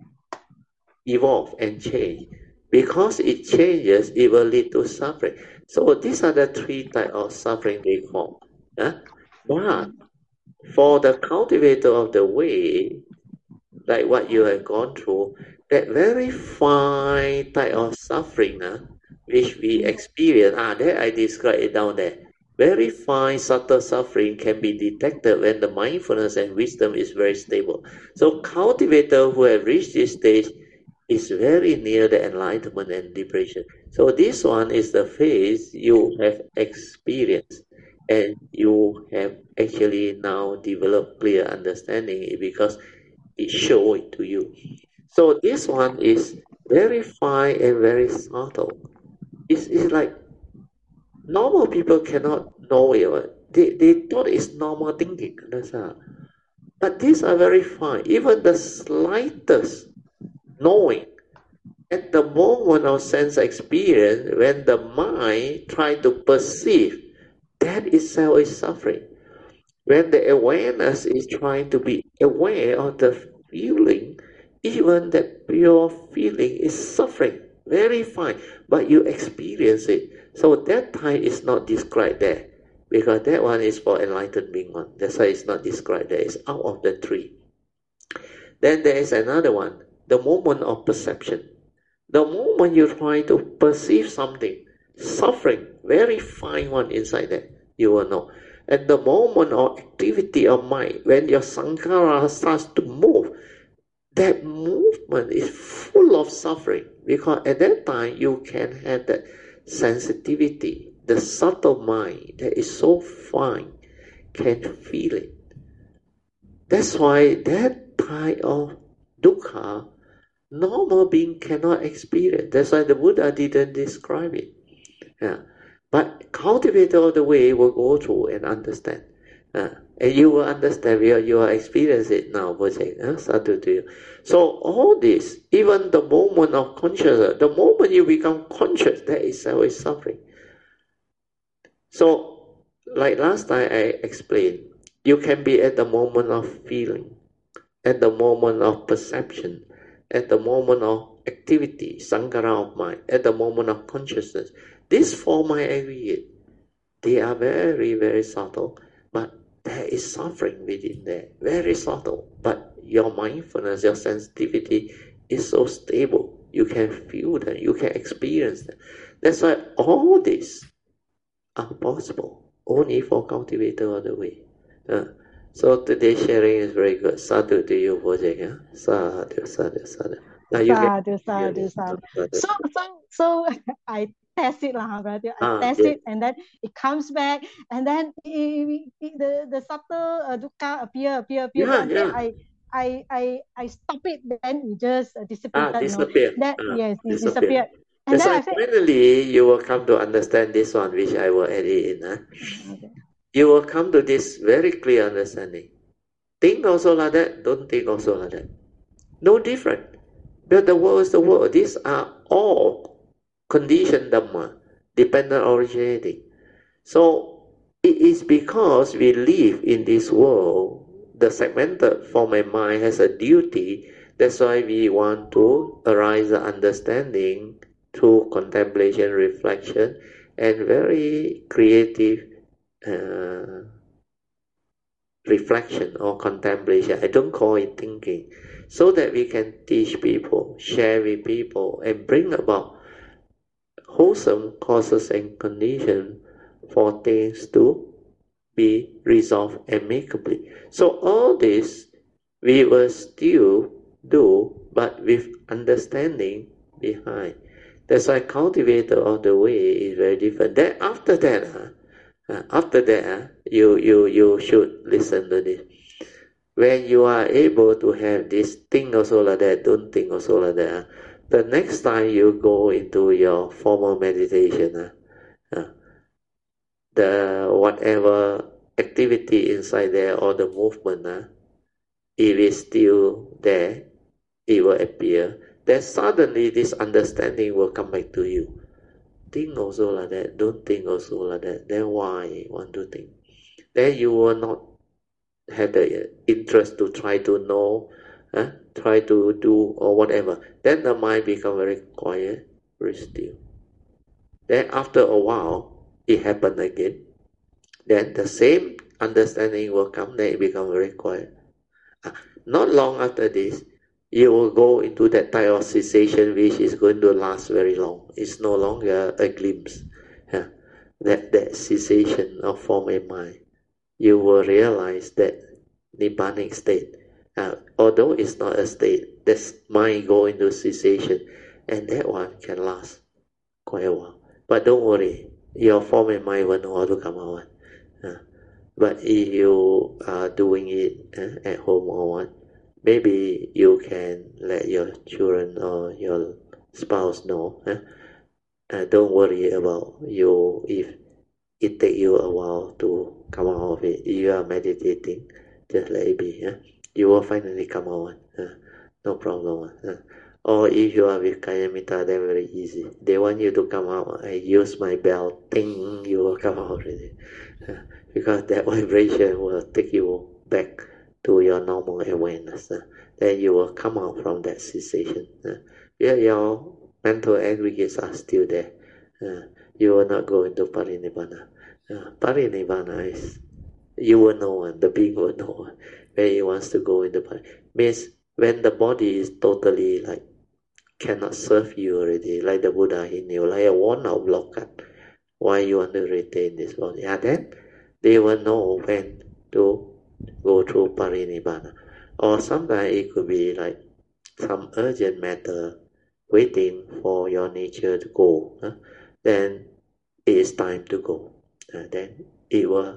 evolve and change. Because it changes, it will lead to suffering. So these are the three types of suffering they call. Uh, but for the cultivator of the way, like what you have gone through, that very fine type of suffering uh, which we experience, ah, there I described it down there. Very fine, subtle suffering can be detected when the mindfulness and wisdom is very stable. So cultivator who have reached this stage is very near the enlightenment and liberation. So this one is the phase you have experienced and you have actually now developed clear understanding because it show it to you. So this one is very fine and very subtle. It's, it's like normal people cannot know it. They, they thought it's normal thinking. Understand? But these are very fine. Even the slightest knowing at the moment of sense experience, when the mind try to perceive, that itself is suffering. When the awareness is trying to be aware of the feeling, even that pure feeling is suffering. Very fine, but you experience it. So that time is not described there, because that one is for enlightened being one. That's why it's not described there. It's out of the three. Then there is another one, the moment of perception. The moment you try to perceive something, suffering, very fine one inside there, you will know. At the moment of activity of mind, when your sankhara starts to move, that movement is full of suffering, because at that time you can have that sensitivity, the subtle mind that is so fine can feel it. That's why that type of dukkha normal being cannot experience. That's why the Buddha didn't describe it. Yeah. But cultivator of the way will go through and understand. Uh, and you will understand, you, you are experiencing it now, uh, Sadhu to you. So all this, even the moment of consciousness, the moment you become conscious, that itself is suffering. So, like last time I explained, you can be at the moment of feeling, at the moment of perception, at the moment of activity, sankhara of mind, at the moment of consciousness. These four mind aggregate, they are very, very subtle, but there is suffering within there, very subtle. But your mindfulness, your sensitivity is so stable. You can feel them, you can experience them. That's why all these are possible. only for cultivator of the way. Uh, so today's sharing is very good. Sadhu to you, Bojek. Yeah? Sadhu, sadhu, sadhu. Now you can Sadhu, sadhu, sadhu. So, so, so I test it, lah, brother. I ah, test yes. it, and then it comes back, and then it, it, the the subtle uh, dukkha appear, appear, appear. Yeah, Until yeah. I, I, I, I stop it. Then it just uh, dissipated. Ah, You know? disappear. That Ah, yes, it disappear. disappeared. And That's then why I said, finally you will come to understand this one, which I will add it in. Huh? okay. You will come to this very clear understanding. Think also like that, don't think also like that. No different. But the world is the world. These are all conditioned Dhamma, dependent originating. So it is because we live in this world, the segmented form and mind has a duty. That's why we want to arise the understanding through contemplation, reflection, and very creative uh, reflection or contemplation. I don't call it thinking, so that we can teach people, share with people, and bring about wholesome causes and conditions for things to be resolved amicably. So all this we will still do, but with understanding behind. That's why cultivator of the way is very different. Then after that, uh, uh, after that, uh, you you you should listen to this. When you are able to have this thing also like that, don't think also like that. Uh, the next time you go into your formal meditation, uh, uh, the whatever activity inside there or the movement, uh, if it's still there, it will appear. Then suddenly this understanding will come back to you. Think also like that, don't think also like that. Then why want to think? Then you will not have the interest to try to know, uh, try to do or whatever. Then the mind become very quiet, very still. Then after a while, it happen again. Then the same understanding will come, then it become very quiet. Uh, not long after this, you will go into that type of cessation which is going to last very long. It's no longer a glimpse. Yeah. That, that cessation of form and mind. You will realize that Nibbanic state. Uh, although it's not a state, that's mind go into cessation. And that one can last quite a while. But don't worry, your form and mind will know how to come out. Uh, but if you are doing it uh, at home or what, maybe you can let your children or your spouse know. Uh, uh, don't worry about you if it take you a while to come out of it. If you are meditating, just let it be. Uh, you will finally come out. Uh, no problem. Uh, or if you are with Kayamita, then very easy. They want you to come out. I use my bell. Ting, you will come out already. Uh, because that vibration will take you back to your normal awareness. Uh, then you will come out from that cessation. Uh, yeah, your mental aggregates are still there. Uh, you will not go into Parinibbana. Uh, Parinibbana is, you will know, and the being will know when he wants to go into Parinibbana. Means when the body is totally like cannot serve you already, like the Buddha, he knew, like a worn out blockade. Why you want to retain this body? Yeah, then they will know when to go through Parinibbana. Or sometimes it could be like some urgent matter waiting for your nature to go. Huh? Then it is time to go. Uh, then it will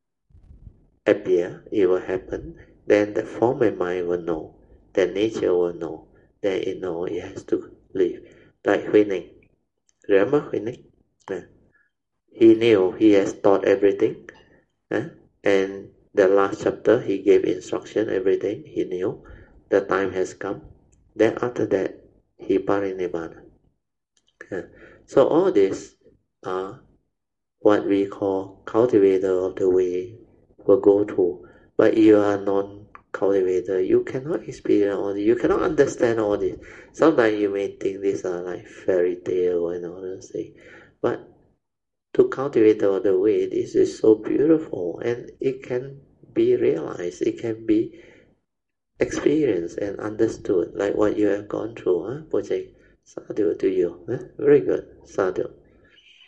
appear, it will happen. Then the form and mind will know. Then nature will know. Then it know it has to leave. Like Huining. Remember Huining? Uh, he knew, he has taught everything. Uh, and the last chapter, he gave instruction, everything. He knew the time has come. Then after that, he parinibbana. Uh, so all this are what we call cultivator of the way will go through. But you are non-cultivator, you cannot experience all this, you cannot understand all this. Sometimes you may think these are like fairy tale and all those things. But to cultivate all the way, this is so beautiful and it can be realized, it can be experienced and understood, like what you have gone through. Huh? Project Sadhu to you. Huh? Very good, Sadhu.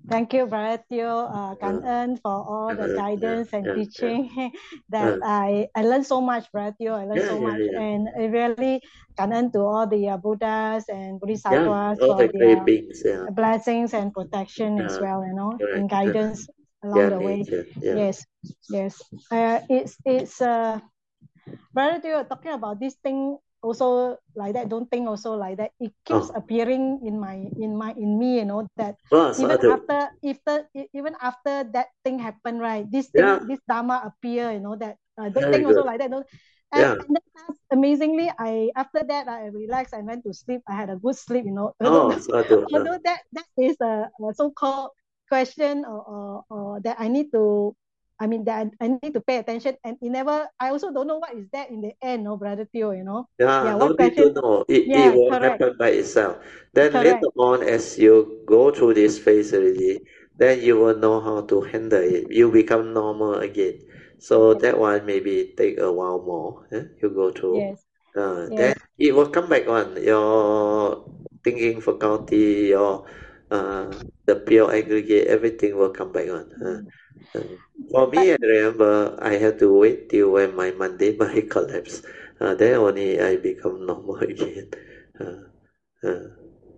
Thank you, Brother Teo, uh, Kan Eun, for all the guidance and teaching that I, I learned so much, Brother Teo. I learned Yeah, so yeah, much. yeah. And I really Kan Eun to all the uh, Buddhas and Yeah, Bodhisattvas all the for great their beings, yeah. blessings and protection as Yeah, well, you know, correct. and guidance along Yeah, the way. nature, yeah. Yes, yes. Uh, it's, it's, uh, Brother Teo, talking about this thing also like that, don't think also like that. It keeps Oh. appearing in my in my in me, you know, that Well, even sadhu. after after even after that thing happened, right? This thing, Yeah. this dharma appear, you know, that uh, don't Very think also good. like that. Don't, and, Yeah. and then amazingly, I after that I relaxed. I went to sleep. I had a good sleep, you know. Oh, Although, sadhu. although that that is a, a so-called question or, or, or that I need to. I mean that I need to pay attention, and it never. I also don't know what is that in the end, no, Brother Teo. You know. Yeah, Yeah. no What need to question? know. It, it Yeah. will Correct. happen by itself. Then Correct. later on, as you go through this phase already, then you will know how to handle it. You become normal again. So Yes. that one maybe take a while more. Eh? You go through. Yes. Uh, Yes. Then it will come back on. Your thinking faculty, your uh, the pure aggregate, everything will come back on. Uh, uh, for me, I remember I had to wait till when my Monday mind collapsed. Uh, then only I become normal again. Uh, uh.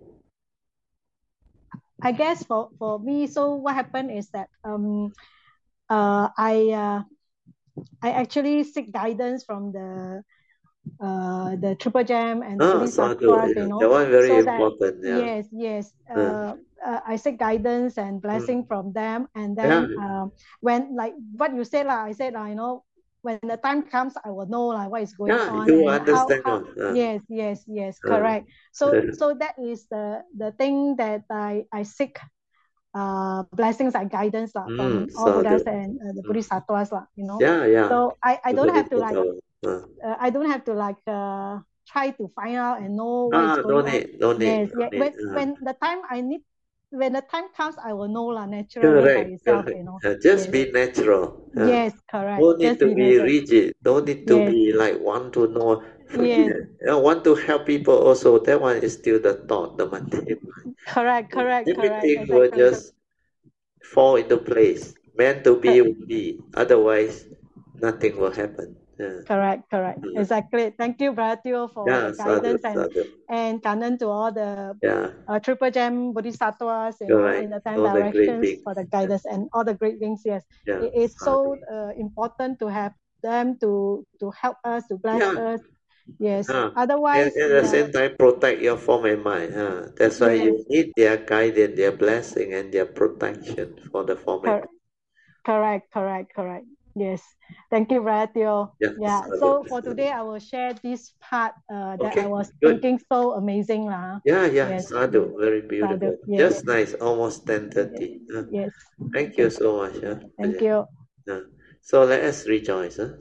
I guess for for me, so what happened is that um uh I uh I actually seek guidance from the uh the Triple Gem and the Ah, sadhu. Bodhisattvas, Yeah. you know, That one very so that important. Yeah. yes, yes, Uh, uh, uh, I seek guidance and blessing mm. from them, and Yeah. then um when like what you said lah, I said uh, you know, when the time comes, I will know like what is going Yeah, on you and how understand how. one. Uh, Yes, yes, yes, uh. correct. So so that is the the thing that I I seek uh, blessings and guidance lah, from Mm, all Buddhas sadhu. and uh, the Mm. Bodhisattvas lah, you know. Yeah, yeah. So I, I don't have to like Uh. uh, I don't have to like uh, try to find out and know what is Ah, no going on. need, no need, Yes, no yeah. need. When Uh. when the time I need, when the time comes, I will know lah naturally by Correct, itself, correct. you know. Uh, just Yes, be natural. Uh, yes, correct. no need Just to be be natural. rigid. No need to Yes, be like want to know. yes, Forget. You know, want to help people also. That one is still the thought, the mundane mind. correct, correct, correct. Everything will Exactly. just fall into place. Meant to be Cor- will be. Otherwise, nothing will happen. Yeah. Correct, correct. Uh, Exactly. Thank you, Brother Teo, for yeah, the sadhu, guidance and sadhu. and Kanan to all the Yeah, uh, Triple Gem Bodhisattvas, you know, correct. in the ten All the great directions beings. for the Yeah, guidance and all the great beings. Yes, yeah, it, it's so sadhu. uh, important to have them to to help us, to bless Yeah. us. Yes. Ah, and Otherwise, at the yeah. same time protect your form and mind. Huh? That's why Yes. you need their guidance, their blessing, and their protection for the form and Cor- correct, correct, correct. Yes. Thank you, Brother Teo. yeah. Yeah. Sadhu, So for sadhu. today, I will share this part uh, that I Okay, was good. thinking so amazing, lah. Yeah, yeah. Yes. Yes. Sadhu, very Sadhu. beautiful. Yes. Just nice. Almost ten thirty. Huh? Yes. Thank you so much. Huh? Thank you. Uh, so let us rejoice. Huh?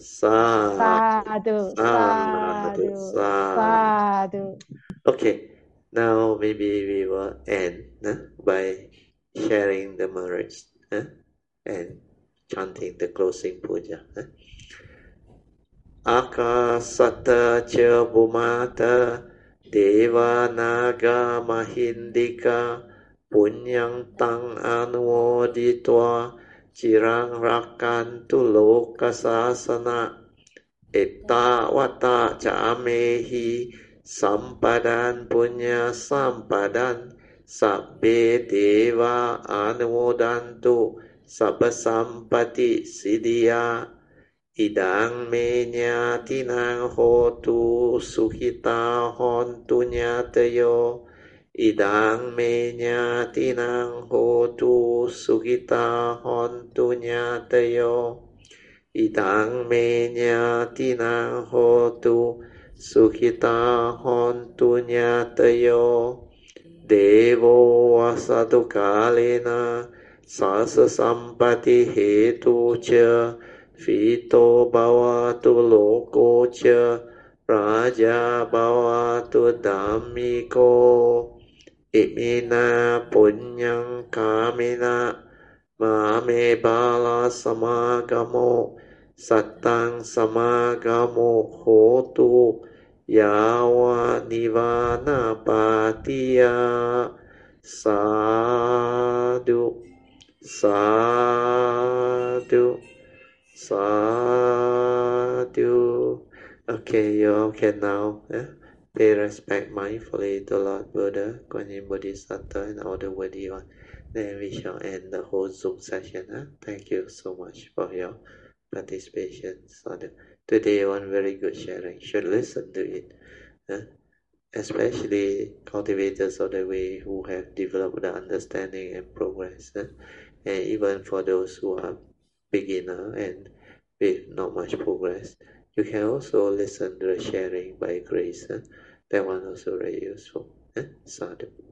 Sadhu, Sadhu, sadhu, sadhu, sadhu. sadhu. Okay, now maybe we will end huh, by sharing the merits huh, and chanting the closing puja. Huh. Akasata cha bhumata deva naga mahindika punyang tang anumoditva cirang rakantu lokasasana etta wata ca amehi sampadan punya sampadan sabbe deva anumodantu sabba sampati siddhya idang me nyatinang hotu sukhita hontu nyatayo idang me nyatinang hotu sukhita hontu nyatayo idang me nyatinang hotu sukhita hontu nyatayo devo asadu kalena sasa sampati hetu cha Vito bhavatu loko cha raja bhavatu dhammiko imina punyang kamina mame bala samagamo sattang samagamo hotu yawa nivana patiya sadhu. Sadhu. Sadhu. Okay, you all can now eh, pay respect mindfully to Lord Buddha, Kuan Yin Bodhisattva, and all the worthy ones. Then we shall end the whole Zoom session. Eh? Thank you so much for your participation. Sadhu. Today, one very good sharing. Should listen to it. Eh? Especially cultivators of the way who have developed the understanding and progress. Eh? And even for those who are beginner and with not much progress, you can also listen to the sharing by Grace. Eh? That one also very useful. Eh? Sadhu.